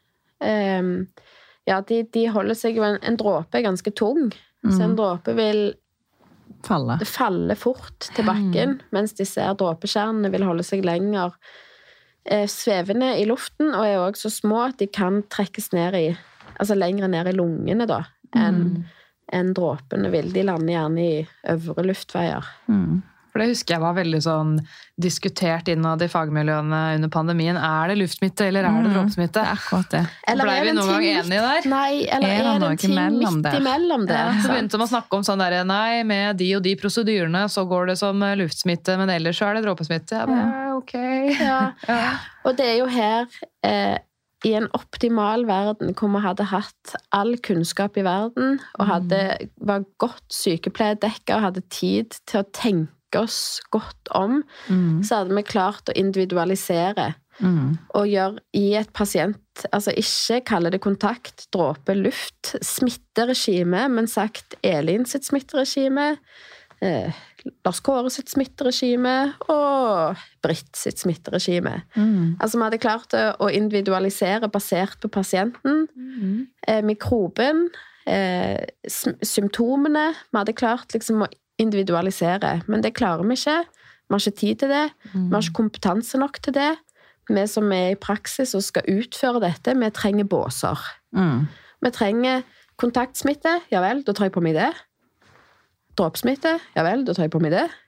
um, ja, de, de holder seg jo, en, en dråpe er ganske tung, mm. så en dråpe vil falle, falle fort til bakken, mm. mens disse her dråpekjernene vil holde seg lenger eh, svevende i luften, og er også så små at de kan trekkes ned i, altså lengre ned i lungene da, enn mm. en dråpene vil. De lander gjerne i øvre luftveier. Mm. For det husker jeg var veldig sånn diskutert innad i fagmiljøene under pandemien. Er det luftsmitte, eller er det dråpesmitte? Mm, akkurat det. Eller ble vi noen gang enige der? Nei, eller er, er det en ting midt imellom det? Ja, så begynte man å snakke om sånn der, nei, med de og de prosedyrene så går det som luftsmitte, men ellers så er det dråpesmitte. Jeg bare, ja, ok. Ja. ja. Og det er jo her, eh, i en optimal verden, hvor vi hadde hatt all kunnskap i verden, og hadde, var godt sykepleiedekket og hadde tid til å tenke oss godt om, mm. så hadde vi klart å individualisere mm. og gjøre i et pasient, altså ikke kalle det kontakt, dråpe, luft, smitteregime, men sagt Elin sitt smitteregime, eh, Lars Kåre sitt smitteregime og Britt sitt smitteregime. Mm. Altså vi hadde klart å individualisere basert på pasienten, mm. eh, mikroben, eh, symptomene, vi hadde klart liksom å individualisere, men det klarer vi ikke. Vi har ikke tid til det. Mm. Vi har ikke kompetanse nok til det. Vi som er i praksis og skal utføre dette, vi trenger båser. Mm. Vi trenger kontaktsmitte, ja vel, da tar jeg på meg det. Dråpesmitte, ja vel, da tar jeg på meg det.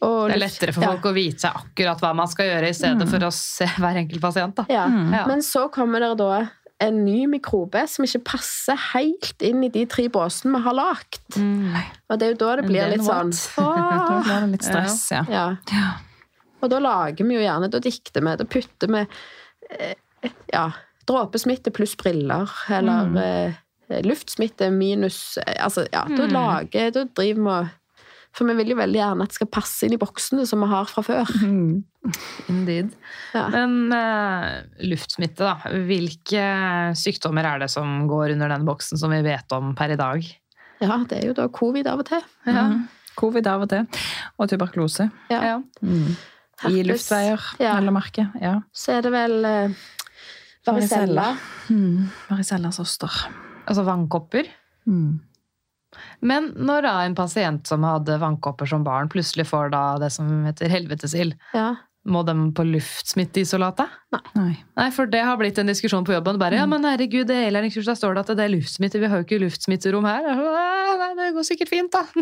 Og Det er luft- lettere for ja. folk å vite akkurat hva man skal gjøre, i stedet for å se hver enkelt pasient. Da. Ja. Ja. Men så kommer det da en ny mikrobe som ikke passer helt inn i de tre båsene vi har lagt. Og det er jo da det blir And then litt sånn Da åh, blir det litt stress, ja. ja. Ja. Og da lager vi jo gjerne, da dikter vi, da putter vi eh, ja, dråpesmitte pluss briller, eller Mm. eh, luftsmitte minus, eh, altså ja, da lager, da driver vi og- for vi vil jo veldig gjerne at det skal passe inn i boksene som vi har fra før. Mm. Indeed. Ja. Men eh, luftsmitte, da. Hvilke sykdommer er det som går under den boksen som vi vet om per i dag? Ja, det er jo da covid av og til. Ja. Mm. Covid av og til, og tuberkulose. Ja. Ja. Mm. I Herpes. luftveier, Ja. eller merke. Ja. Så er det vel eh, varicella. Mm. Varicella zoster. Altså vannkopper. Mm. Men når da en pasient som hadde vannkopper som barn, plutselig får da det som heter helvetesild, Ja. må de på luftsmitteisolatet? Nei. Nei, for det har blitt en diskusjon på jobben. Bare, ja, men herregud, det er e-læringskurs, da står det at det er luftsmitte. Vi har jo ikke luftsmitterom her. Nei, det går sikkert fint, da.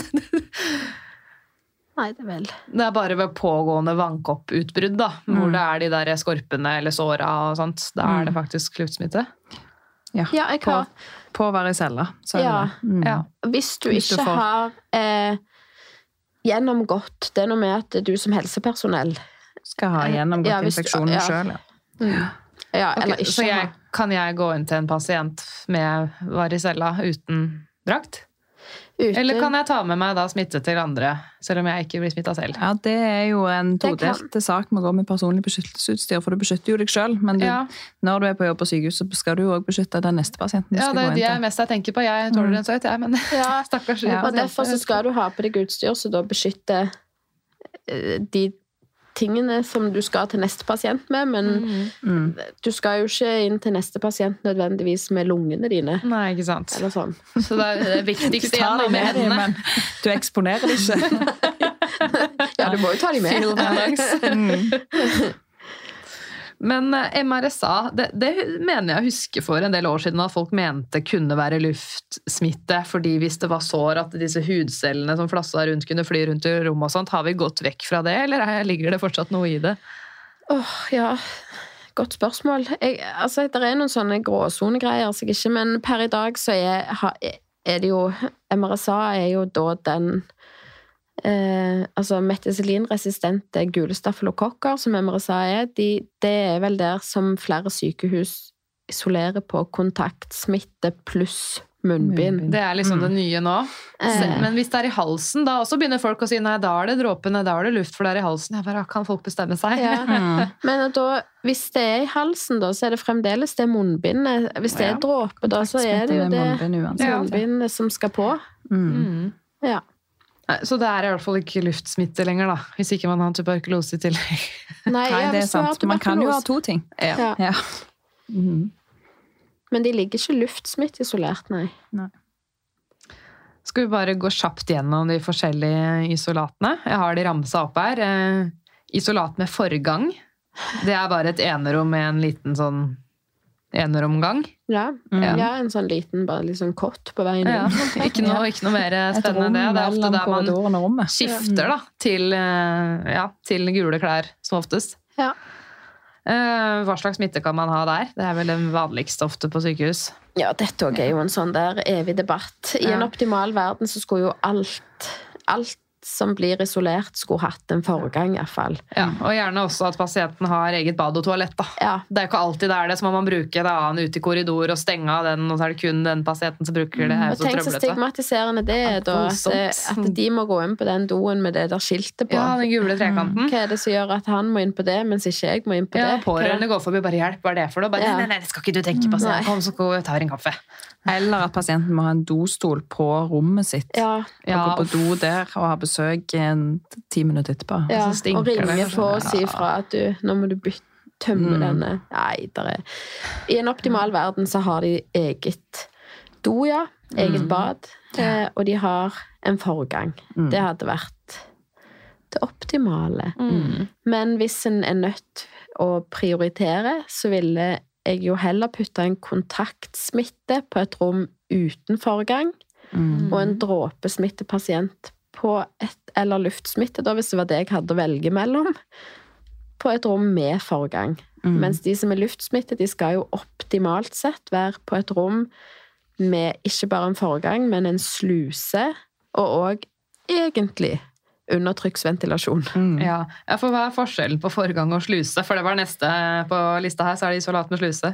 Nei, det er vel. Det er bare ved pågående vannkopputbrudd, da, hvor Mm. det er de der skorpene eller såra og sånt. Da er det faktisk luftsmitte. Ja, Ja, jeg på, har, på varicella. Så er Ja. det det. Mm. Ja. hvis du Hvis du ikke får- har eh, gjennomgått, det er noe med at du som helsepersonell, Skal ha gjennomgått Ja, hvis du- infeksjonen ja. selv, ja. ja, Ok, eller så ikke jeg, har. kan jeg gå inn til en pasient med varicella uten drakt? Uten, Eller kan jeg ta med meg da smitte til andre, selv om jeg ikke blir smittet selv? Ja, det er jo en Det kan- todelt sak med å gå med personlig beskyttelsesutstyr, for du beskytter jo deg selv, men du, Ja, når du er på jobb på sykehus, så skal du jo også beskytte den neste pasienten du ja skal det er gå de inn jeg til. mest jeg tenker på. Jeg tåler en søt, jeg, men Ja. stakkars Ja. Og derfor så skal du ha på deg utstyr som da beskytter eh, de tingene som du skal til neste pasient med, men Mm. du skal jo ikke inn til neste pasient nødvendigvis med lungene dine, Nei, ikke sant. eller sånn. Så det er det Du viktigste tar igjen da, deg med med dem, hendene. men du eksponerer det ikke. Ja, du må jo ta dem med. Mm. Men eh, M R S A, det, det mener jeg husker for en del år siden at folk mente kunne være luftsmitte, fordi hvis det var sår at disse hudcellene som flassa rundt kunne fly rundt i rommet og sånt, har vi gått vekk fra det, eller er- ligger det fortsatt noe i det? Åh, ja, godt spørsmål. Jeg, altså, det er noen sånne gråsonegreier, så jeg ikke, men per i dag så er, ha- er det jo, M R S A er jo da den, eh, altså meticillinresistente gule stafylokokker, som M R S A er, de, det er vel der som flere sykehus isolerer på kontaktsmitte pluss munnbind. Det er liksom det nye nå. Eh. Men hvis det er i halsen, da også begynner folk å si nei, da er det dråpene, da er det luft, for det er i halsen. Jeg bare, kan folk bestemme seg? Ja. Mm. Men da, hvis det er i halsen, da, så er det fremdeles det munnbindet. Hvis det Ja. er dråpe, da, så er det jo Med det munnbind uansett. Ja. munnbindet som skal på. Mm. Mm. Ja. Nei, så det er i hvert fall ikke luftsmitte lenger, da. Hvis ikke man har tuberkulose i tillegg. Nei, Nei, ja, det er hvis du har sant. Man kan jo ha tuberkulose. to ting. Ja. Ja. Mm. Men de ligger ikke luftsmitteisolert, nei. Skal vi bare gå kjapt gjennom de forskjellige isolatene? Jeg har de ramsa opp her. Eh, isolat med forgang. Det er bare et enerom med en liten sånn eneromgang. Ja. Mm. ja, en sånn liten, bare liksom kott på veien Ja, inn. ikke, noe, ikke noe mer Et spennende rom enn det. Det er ofte mellom der man korridoren og rommet. skifter da, til, eh, ja, til gule klær, som oftest. Ja. Eh, Hva slags smitte kan man ha der? Det er vel den vanligste ofte på sykehus. Ja, dette også er jo en sånn der evig debatt. I en Ja. optimal verden så skulle jo alt, alt som blir isolert, skulle hatt en forgang i hvert fall. Ja, og gjerne også at pasienten har eget bad og toalett. Da. Ja. Det er jo ikke alltid det er det, så må man bruke en annen ute i korridor og stenge av den, og så er det kun den pasienten som bruker det. Det er Og jo så tenk så trøblete. stigmatiserende det er da, at, Voldsomt. at de må gå inn på den doen med det der skiltet på. Ja, den gule trekanten. Hva er det som gjør at han må inn på det, mens ikke jeg må inn på Ja, det? pårørende går forbi, bare hjelp, hva er det for noe? Bare, Ja. nei, nei, nei, det skal ikke du tenke på, så Nei. kom, så gå og ta en kaffe. Eller at pasienten må ha en dostol på rommet sitt. Ja, Ja, og gå på do der og ha besøk en ti minutter etterpå. ja. så stinker og ringe det. på og si fra at du, nå må du bytte, tømme Mm. denne. Nei, der er... I en optimal verden så har de eget do, ja. Eget bad. Eh, og de har en forgang. Mm. Det hadde vært det optimale. Mm. Men hvis en er nødt å prioritere, så ville jeg jo heller putte en kontaktsmitte på et rom uten forgang, Mm. og en dråpesmittepasient på et, eller luftsmitte, da, hvis det var det jeg hadde å velge mellom, på et rom med forgang. Mm. Mens de som er luftsmitte, de skal jo optimalt sett være på et rom med ikke bare en forgang, men en sluse, og også egentlig undertrykksventilasjon. Mm. Ja, for hva er forskjellen på forgang og sluse? For det var neste på lista her, så er det isolat med sluse.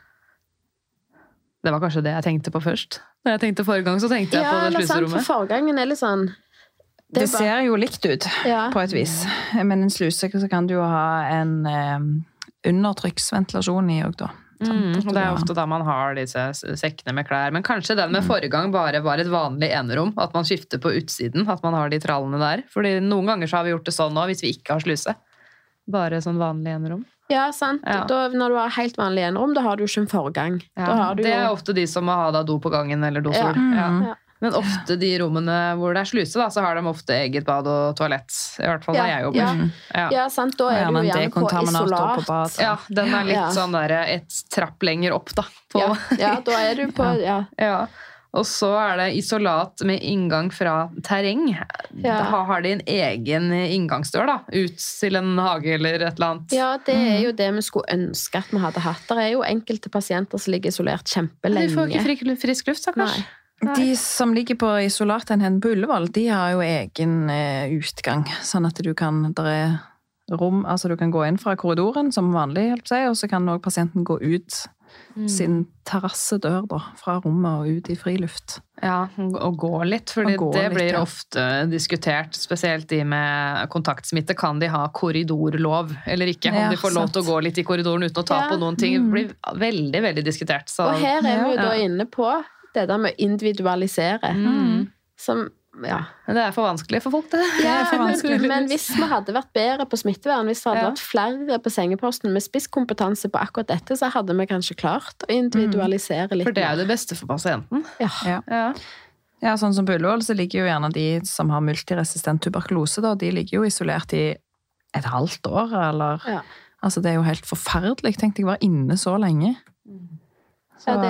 Det var kanskje det jeg tenkte på først. Når jeg tenkte forgang, så tenkte jeg ja, på det sluserommet. Ja, for forgangen er litt sånn... Det, det ser bare... jo likt ut, ja. På et vis. Men en sluse, så kan du jo ha en eh, undertrykksventilasjon i også da. Mm, og det er ofte da man har disse sekkene med klær. Men kanskje den med forgang bare var et vanlig enerom, at man skifter på utsiden, at man har de trallene der. Fordi noen ganger så har vi gjort det sånn nå, hvis vi ikke har sluse. Bare sånn vanlig enerom. Ja, sant. Ja. Da, når du har helt vanlig enerom, da har du ikke en forgang. Ja. Da har du det er jo... ofte de som må ha da do på gangen eller dosol. Ja. Ja. Ja. Men ofte de rommene hvor det er sluse, da, så har de ofte eget bad og toalett. I hvert fall da jeg jobber. Ja, ja. Ja sant. Da er ja, du jo gjerne på isolat. På bad, ja, den er litt ja. Sånn der et trapp lenger opp, da. På. Ja. Ja, da er du på, ja. Ja. Og så er det isolat med inngang fra terreng. Ja. Da har de en egen inngangsdør, da. Ut til en hage eller et eller annet. Ja, det er jo det vi skulle ønske at vi hadde hatt. Det er jo enkelte pasienter som ligger isolert kjempelenge. De får ikke frisk, frisk luft, stakkars. Nei. De som ligger på isolatenheten på Ullevål, de har jo egen eh, utgang, sånn at du kan, der er rom, altså du kan gå inn fra korridoren som vanlig, helt seg, og så kan også pasienten gå ut mm. sin terrassedør da, fra rommet og ut i friluft. Ja, og gå litt, for det litt, blir ja. Ofte diskutert, spesielt de med kontaktsmitte, kan de ha korridorlov eller ikke, om ja, de får lov til å gå litt i korridoren uten å ta ja. På noen ting, det blir veldig, veldig diskutert. Så, og her er vi jo ja. Da inne på det der med å individualisere. Mm. Som, ja. Det er for vanskelig for folk, det. Ja, det er for vanskelig. Men, men hvis vi hadde vært bedre på smittevern, hvis det hadde ja. Vært flere på sengeposten med spisskompetanse på akkurat dette, så hadde vi kanskje klart å individualisere litt. For det er jo det beste for pasienten. Ja. Ja. Ja. Ja, sånn som på Ullevål, så ligger jo gjerne de som har multiresistent tuberkulose, da, de ligger jo isolert i et halvt år, eller... Ja. Altså, det er jo helt forferdelig. Tenkte jeg var inne så lenge. Mm. Så. Ja, det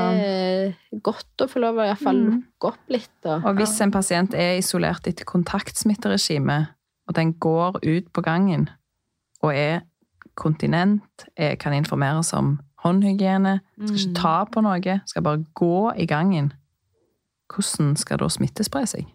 er godt å få lov å i hvert fall lukke opp litt. Og, og hvis en pasient er isolert etter kontaktsmitteregime, og den går ut på gangen, og er kontinent, er, kan informeres om håndhygiene, skal ikke ta på noe, skal bare gå i gangen, hvordan skal da smitte spre seg?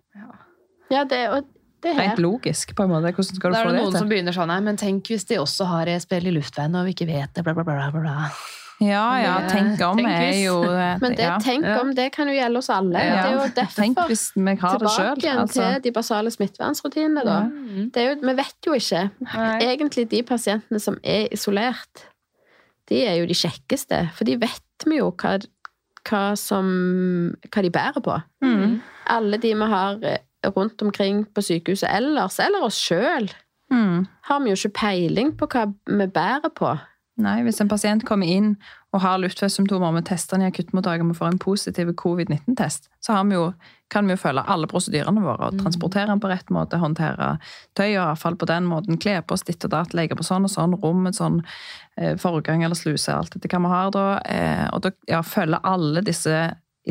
Ja, det er det her. Rent logisk, på en måte. Hvordan skal du få det til? Da er det noen som begynner sånn, nei, men tenk hvis de også har spill i luftveien, og vi ikke vet det, bla, bla, bla, bla. Ja, ja, tenk om tenk er jo... Men det ja. Tenk om, det kan jo gjelde oss alle. Ja. Det er jo derfor tenk hvis vi har det selv. Tilbake igjen altså. Til de basale smittevernrutinene da. Mm. Det er jo, vi vet jo ikke. Nei. Egentlig de pasientene som er isolert, de er jo de kjekkeste, for de vet vi jo hva, hva, som, hva de bærer på. Mm. Alle de vi har rundt omkring på sykehuset ellers, eller oss selv, mm. har vi jo ikke peiling på hva vi bærer på. Nei, hvis en pasient kommer inn og har luftveissymptomer med testene i akuttmottaket og vi får en positiv covid nitten test, så har vi jo, kan vi jo følge alle prosedyrene våre, og transportere den på rett måte, håndtere tøy og avfall på den måten, kle på oss ditt og datt, legge på sånn og sånn, rom med sånn eh, forgang eller sluse, alt dette kan vi ha da, eh, og da ja, følge alle disse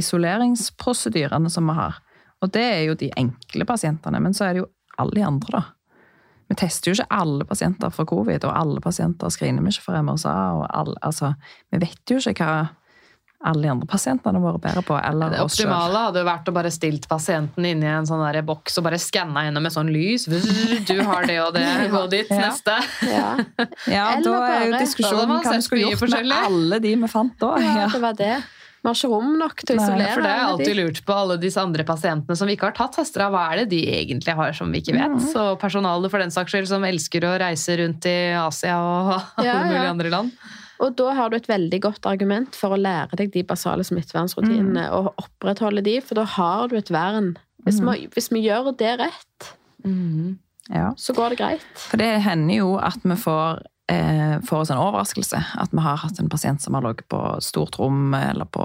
isoleringsprosedyrene som vi har. Og det er jo de enkle pasientene, men så er det jo alle de andre da. Vi tester jo ikke alle pasienter for covid, og alle pasienter screener vi ikke for M R S A, og alle, altså, vi vet jo ikke hva alle de andre pasientene våre bærer på, eller det oss selv. Det optimale hadde jo vært å bare stilt pasienten inn i en sånn der boks og bare skanna henne med sånn lys. Du har det og det, gå dit, ja. Neste. Ja, ja da er jo diskusjonen hva vi skulle gjort med alle de vi fant da. Ja, det var det. Vi har ikke rom nok til å isolere. Nei, for det er alltid lurt på alle disse andre pasientene som vi ikke har tatt tester av. Hva er det de egentlig har som vi ikke vet? Mm. Så personalet for den saks skyld som elsker å reise rundt i Asia og alle ja, mulige ja. Andre land. Og da har du et veldig godt argument for å lære deg de basale smittevernrutinene mm. og opprettholde de, for da har du et vern. Hvis, mm. vi, hvis vi gjør det rett, mm. ja. Så går det greit. For det hender jo at vi får får oss en overraskelse at vi har hatt en pasient som har ligget på stort rom eller på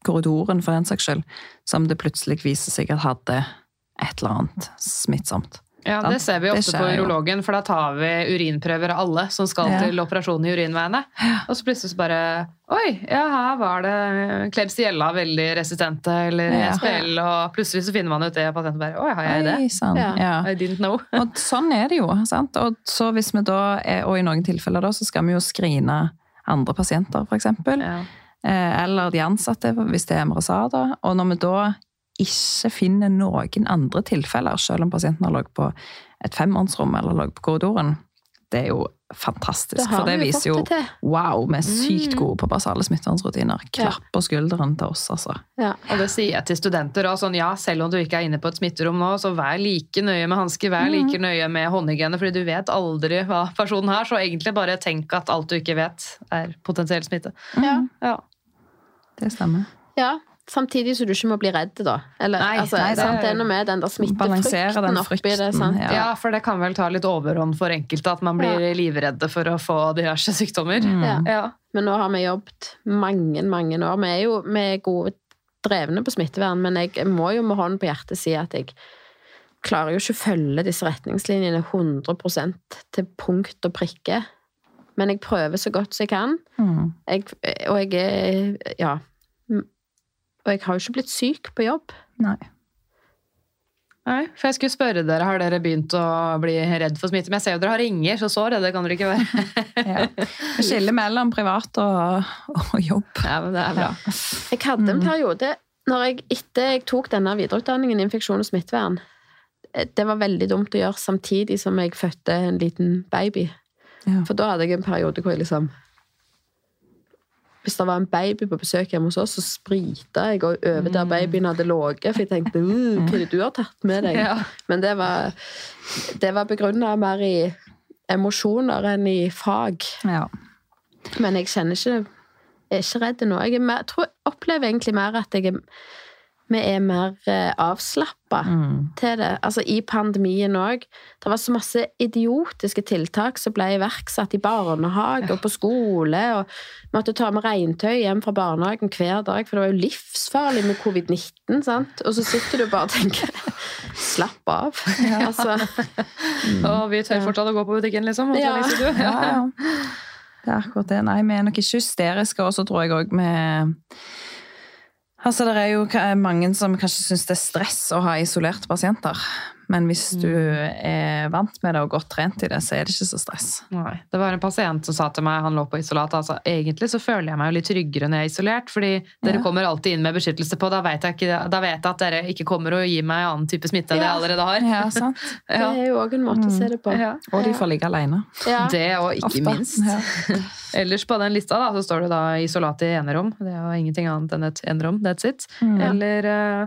korridoren for den saks skyld, som det plutselig viser seg at hadde et eller annet smittsomt. Ja, det ser vi Det ofte skjer på jo. urologen, for da tar vi urinprøver av alle som skal Ja. til operasjon i urinveiene. Og så plutselig så bare, oi, ja, her var det Klebsiella veldig resistente, eller Ja. E S P L, og plutselig så finner man ut det, og pasienten bare, oi, har jeg det? Oi, sånn. Ja. Ja. I didn't know. Og sånn er det jo, sant? Og så hvis vi da er, og i noen tilfeller da, så skal vi jo skrine andre pasienter, for eksempel. Ja. Eh, Eller de ansatte, hvis det er M R S A da. Og når vi da ikke finner noen andre tilfeller, selv om pasienten har ligget på et femmannsrom eller ligget på korridoren, det er jo fantastisk. Da har For det vi viser fått jo, det til. wow, vi er sykt gode på basale smittevernrutiner. Klapp på skulderen til oss, altså. Ja. Og det sier jeg til studenter også, sånn, ja, selv om du ikke er inne på et smitterom nå, så vær like nøye med hansker, vær like nøye med håndhygiene, fordi du vet aldri hva personen har, så egentlig bare tenk at alt du ikke vet er potensiell smitte. Ja. Ja. Det stemmer. ja. Samtidig så du ikke må bli redd da. Eller, Nei, altså, nei, det- sant? det er noe med den der Balansere smittefrykten den oppi det. frykten, Sant? ja. Ja, for det kan vel ta litt overhånd for enkelte at man blir livredde for å få diverse sykdommer. Ja. Ja. Men nå har vi jobbet mange, mange år. Vi er jo vi er gode drevne på smittevern, men jeg må jo med hånden på hjertet si at jeg klarer jo ikke å følge disse retningslinjene hundre prosent til punkt og prikke. Men jeg prøver så godt som jeg kan. Mm. Jeg, og jeg er, ja. Og jeg har jo ikke blitt syk på jobb. Nei. Nei, for jeg skulle spørre dere, har dere begynt å bli redd for smitte? Men jeg ser jo dere har ringer, så så redde kan dere ikke være. Ja. Vi skiller mellom privat og, og jobb. Ja, men det er bra. Jeg hadde en periode, når jeg, etter jeg tok denne videreutdanningen i infeksjon og smittevern, det var veldig dumt å gjøre samtidig som jeg fødte en liten baby. Ja. For da hadde jeg en periode hvor jeg liksom, hvis det var en baby på besøk hjemme hos oss, så sprita jeg over der babyen hadde låget, for jeg tenkte, uh, hva er det du har tatt med deg? Ja. Men det var, det var begrunnet mer i emosjoner enn i fag. Ja. Men jeg kjenner ikke, jeg er ikke redd nå. Jeg er mer, tror, opplever egentlig mer at jeg er, vi er mer eh, avslappet Mm. til det. Altså i pandemien også. Det var så masse idiotiske tiltak som ble iverksatt i barnehage og på skole, og måtte ta med regntøy hjem fra barnehagen hver dag, for det var jo livsfarlig med covid nitten, sant? Og så sitter du bare og tenker, slapp av. Altså, Og vi tør fortsatt å gå på butikken, liksom. Og Ja. så liksom du. Ja, ja. Det er akkurat det. Nei, vi er nok ikke hysteriske, og så tror jeg også med... Altså, det er jo ka- mange som kanskje synes det er stress å ha isolerte pasienter. Men hvis du er vant med det og godt trent i det, så er det ikke så stress. Nei, det var en pasient som sa til meg, han lå på isolat, altså egentlig så føler jeg meg jo litt tryggere når jeg er isolert, fordi dere Ja. kommer alltid inn med beskyttelse på, da vet jeg, ikke, da vet jeg at dere ikke kommer og gir meg annen type smitte enn jeg Ja. allerede har. Ja, sant? det Ja. er jo også en måte å se det på. Ja. Og de får ligge alene. Ja. Det og ikke Ofte. minst. Ja. Ellers på den lista da, så står det da isolat i enerom. Det er jo ingenting annet enn et enerom, that's it. Mm. Eller uh,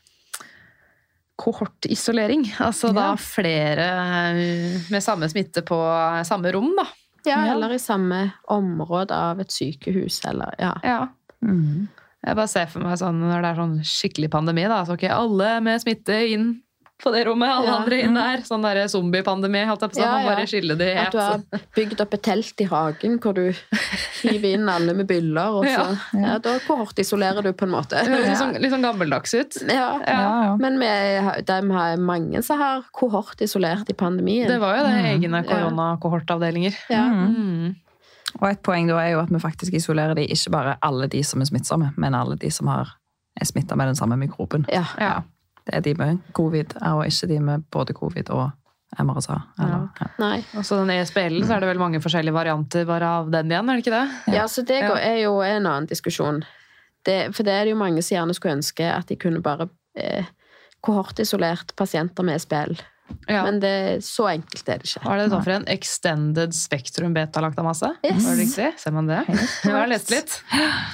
kohortisolering. Altså da Ja. flere eh, med samme smitte på samme rom da. Ja, Ja. eller i samme område av et sykehus, eller, ja. Ja. Mm. Jeg bare ser for meg sånn, når det er sånn skikkelig pandemi da, så ok, alle med smitte inn på det rommet, alle Ja. andre inn der. Sånn der zombie-pandemi, holdt jeg på å si. Ja, Man ja. bare skiller de At helt. du har bygd opp et telt i hagen hvor du hiver inn alle med byller, og så, Ja. ja, da kohortisolerer du på en måte. Det høres litt sånn, litt sånn gammeldags ut. Ja. Ja, ja. Men vi, de har mange som har kohortisolert i pandemien. Det var jo det, Mm. egne koronakohortavdelinger. Ja. Mm. Og et poeng da er jo at vi faktisk isolerer de, ikke bare alle de som er smittsomme, men alle de som har, er smittet med den samme mikroben. Ja. Ja. Det er de med covid, og ikke de med både covid og M R S A. Eller, ja. Nei. Og så den E S P L, så er det vel mange forskjellige varianter bare av den igjen, er det ikke det? Ja, så det Ja. er jo en annen diskusjon. Det, for det er det jo mange som gjerne skulle ønske at de kunne bare eh, kohortisolert pasienter med S P L. Ja. Men det, så enkelt er det ikke. Hva er det da for en extended spektrum beta-laktamasse? Yes. Var det riktig? Ser man det? Jeg har lest litt.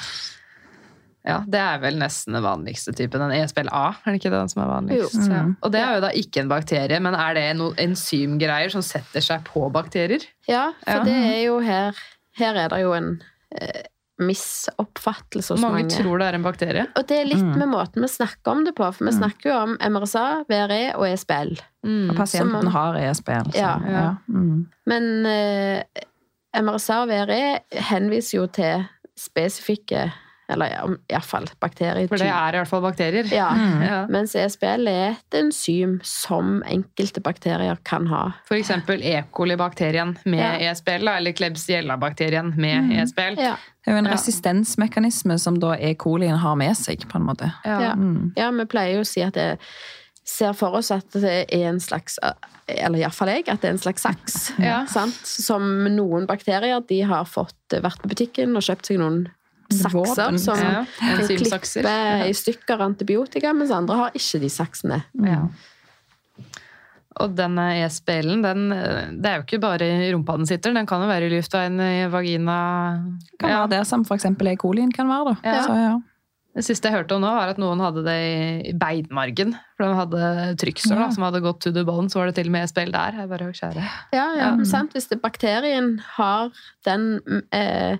Ja, det er vel nesten den vanligste typen. En E S P L A, er det ikke den som er vanligst? Jo. Ja. Mm. Og det er jo da ikke en bakterie, men er det noen enzymgreier som setter seg på bakterier? Ja, for Ja. det er jo her Her er det jo en eh, misoppfattelse hos mange. Mange tror det er en bakterie. Og det er litt Mm. med måten vi snakker om det på, for vi snakker jo om M R S A, V R E og E S P L. Mm. Og pasienten Som man- har E S P L. så- Ja. ja. Mm. Men eh, M R S A og V R E henviser jo til spesifikke eller ja, i hvert fall bakterier. For det er i hvert fall bakterier. Ja, Mm. Ja. mens E S B L er et enzym som enkelte bakterier kan ha. For eksempel E. coli-bakterien med Ja. E S B L, da, eller Klebsiella-bakterien med E S B L. Ja, Det er jo en Ja. resistensmekanisme som da E. colien har med seg, på en måte. ja. Mm. ja, vi pleier jo å si at det ser for oss at det er en slags, eller i hvert fall jeg, at det er en slags saks, Ja. sant? Som noen bakterier, de har fått vært på butikken og kjøpt seg noen sakser Våpen. som Ja. kan Enzymsakser. klippe i stykker antibiotika, mens andre har ikke de saksene. Ja. Og denne E S B L-en, den, det er jo ikke bare i rumpa den sitter, den kan jo være i luftveien, i vagina. Kan Ja. være det som for eksempel E. colien kan være, da. Ja. Så, ja. Det siste jeg hørte om nå, var at noen hadde det i beinmargen. For de hadde trykksår da, Ja. som hadde gått to the bone, så var det til og med E S B L der. Jeg bare, kjære. Ja, ja, men sant? Hvis det, bakterien har den eh,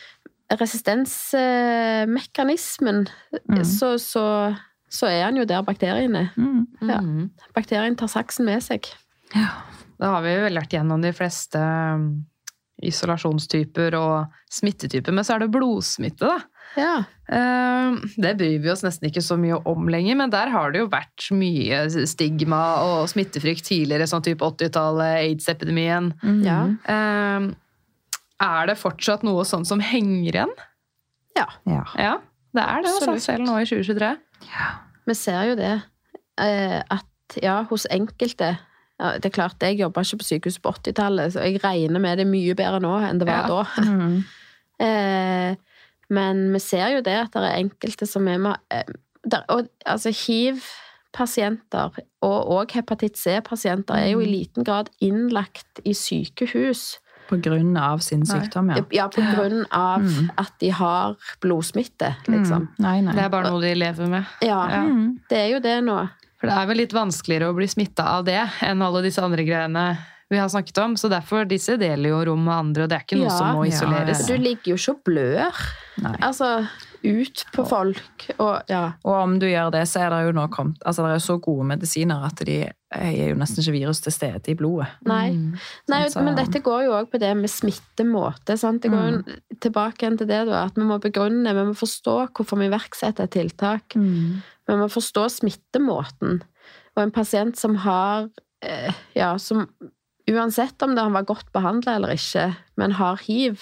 resistensmekanismen, Mm. så, så, så er han jo der bakterien er. Mm. Ja. Mhm. Bakterien tar saksen med seg. Da har vi vel lært gjennom de fleste um, isolasjonstyper og smittetyper, men så er det blodsmitte da. Ja. Eh, Det bryr vi oss nesten ikke så mye om lenger, men der har det jo vært mye stigma og smittefrykt tidligere, sånn type åttitallet, AIDS-epidemien. Mm. Ja. Eh, Er det fortsatt noe sånn som henger igjen? Ja. Ja. Ja, det er det, altså, Absolutt. selv nå i tjue tjuetre. Vi ser jo det, eh, at ja, hos enkelte, ja, det er klart, jeg jobbet ikke på sykehus på åttitallet, så jeg regner med det mye bedre nå enn det var Ja. da. Mm. Eh, men vi ser jo det at det er enkelte som er med, eh, der, og, altså hiv-pasienter og, og hepatitt C-pasienter er jo i liten grad innlagt i sykehus. På grunn av sin sykdom, ja. Ja, på grunn av Mm. at de har blodsmitte, liksom. Mm. Nei, nei. Det er bare noe de lever med. Ja, Ja. Mm. det er jo det nå. For det er vel litt vanskeligere å bli smittet av det enn alle disse andre greiene vi har snakket om. Så derfor, disse deler jo rom med andre, og det er ikke noe Ja. som må Ja, isoleres. ja, Du ligger jo ikke og blør. Nei. Altså, ut på folk, og ja. Og om du gjør det, så er det jo nå kommet Altså, det er jo så gode medisiner at de er jo nesten ikke virus til stede i blodet. Nei. Mm. Nei, Sånn, så- men dette går jo også på det med smittemåte, sant? Det går jo tilbake igjen til det da, at vi må begrunne, vi må forstå hvorfor vi iverksetter et tiltak. Mm. Vi må forstå smittemåten. Og en pasient som har, eh, ja, som uansett om det han var godt behandlet eller ikke, men har hiv,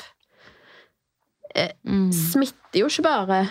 Mm. smitter jo ikke bare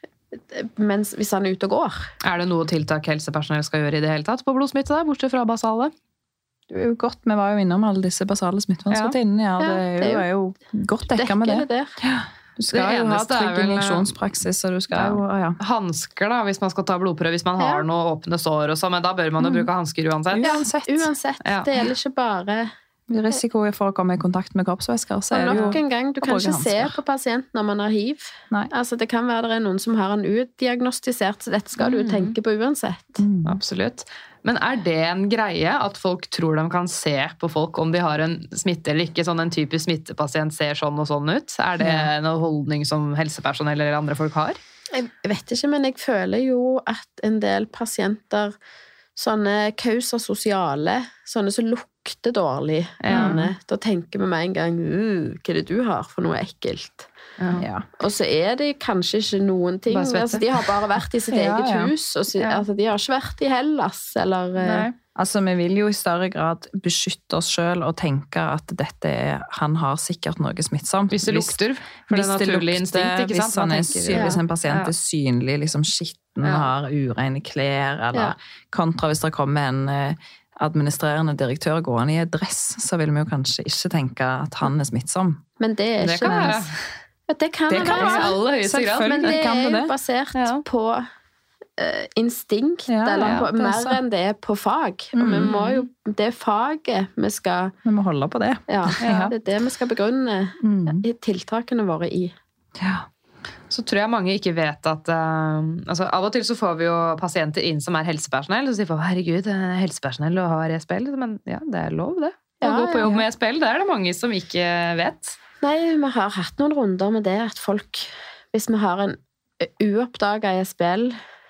mens, hvis han er ute og går. Er det noe tiltak helsepersonell skal gjøre i det hele tatt på blodsmitte der, bortsett fra basale? Det er jo godt, vi var jo innom alle disse basale smittevernrutinene. Ja, Ja, det er jo, det er jo- er jo godt dekket Dekker med det det. der. Du skal Det jo ha eneste er trygg vel- injeksjonspraksis, og du skal Ja. jo ja. Hansker da, hvis man skal ta blodprøve, hvis man Ja. har noe åpne sår og sånn, men da bør man jo bruke hansker uansett. Uansett. Uansett, Ja. det gjelder ikke bare. Risiko for å komme i kontakt med kroppsvæsker, så Og er det jo nok en gang, du å kan bruke ikke se hansker. på pasienten når man har hiv. Nei. Altså, det kan være det er noen som har en utdiagnostisert, så dette skal du jo tenke på uansett. Mm. Absolutt. Men er det en greie at folk tror de kan se på folk om de har en smitte eller ikke? Sånn en typisk smittepasient ser sånn og sånn ut? Er det en holdning som helsepersonell eller andre folk har? Jeg vet ikke, men jeg føler jo at en del pasienter, sånne causa sosiale, sånne som lukter dårlig, Ja. gjerne, da tenker vi med en gang, uh, hva er det du har for noe ekkelt? Ja. Og så er det kanskje ikke noen ting, Bare svette. altså, de har bare vært i sitt Ja, eget ja. hus, og si, Ja. altså, de har ikke vært i Hellas, eller... eh, Altså, vi vil jo i større grad beskytte oss selv og tenke at dette er, han har sikkert noe smittsomt. Hvis det lukter, for det hvis er det naturlig lukter, instinkt, ikke sant? Hvis, han Man er, tenker- sy- hvis en pasient Ja. er synlig, liksom skitten, Ja. har ureine klær, eller Ja. kontra hvis det kommer en eh, administrerende direktør gående i en dress, så vil vi jo kanskje ikke tenke at han er smittsom. Men det er Det ikke... kan være. Ja, det kan Det det kan være. I aller høyeste grad. Selvfølgelig. Men det kan er det jo det. basert Ja. på eh, instinkt, Ja, eller ja, på, det er mer så. enn det er på fag. Og vi Mm. må jo, det er faget vi skal, Vi må holde på det. ja, Ja. det er det vi skal begrunne Mm. i tiltakene våre i. Ja. Så tror jeg mange ikke vet at uh, altså Av og til så får vi jo pasienter inn som er helsepersonell, og så sier folk herregud, helsepersonell og har E S B L. Men ja, det er lov, det. Å Ja, gå på ja, jobb ja. med E S B L, det er det mange som ikke vet. Nei, vi har hatt noen runder med det, at folk, hvis vi har en uoppdaget E S B L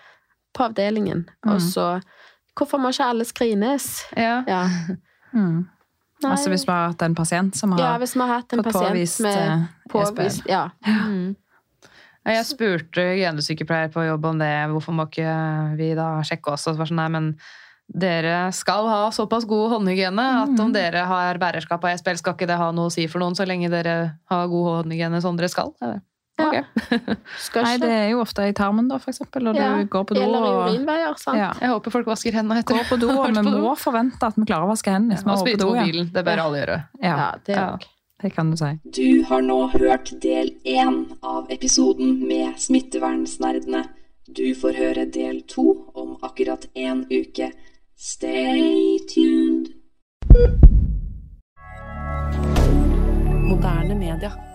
på avdelingen, og så, hvorfor må ikke alle skrines? Ja. Ja. Mm. Nei. Altså hvis vi har hatt en pasient som har Ja, hvis vi har hatt en fått pasient påvist, med eh, påvist, ja. Mm. Jeg spurte hygienesykepleier på jobb om det, hvorfor må ikke vi da sjekke oss? Og det var sånn, nei, men dere skal ha såpass god håndhygiene at om dere har bærerskap av E S P L, skal ikke det ha noe å si for noen så lenge dere har god håndhygiene som dere skal. Ja. Okay. Nei, det er jo ofte i tarmen da, for eksempel, og Ja, du går på do. eller i Og, urinveier, sant? ja, Jeg håper folk vasker hendene etter. går på do, og vi må forvente at vi klarer å vaske hendene. hvis vi Og er på spytte do, på ja. bilen, det bør alle gjøre. Ja, Ja, det Ja. òg. det kan du si. Du har nå hørt del én av episoden med smittevernsnerdene. Du får høre del to om akkurat en uke. Stay tuned! Moderne media.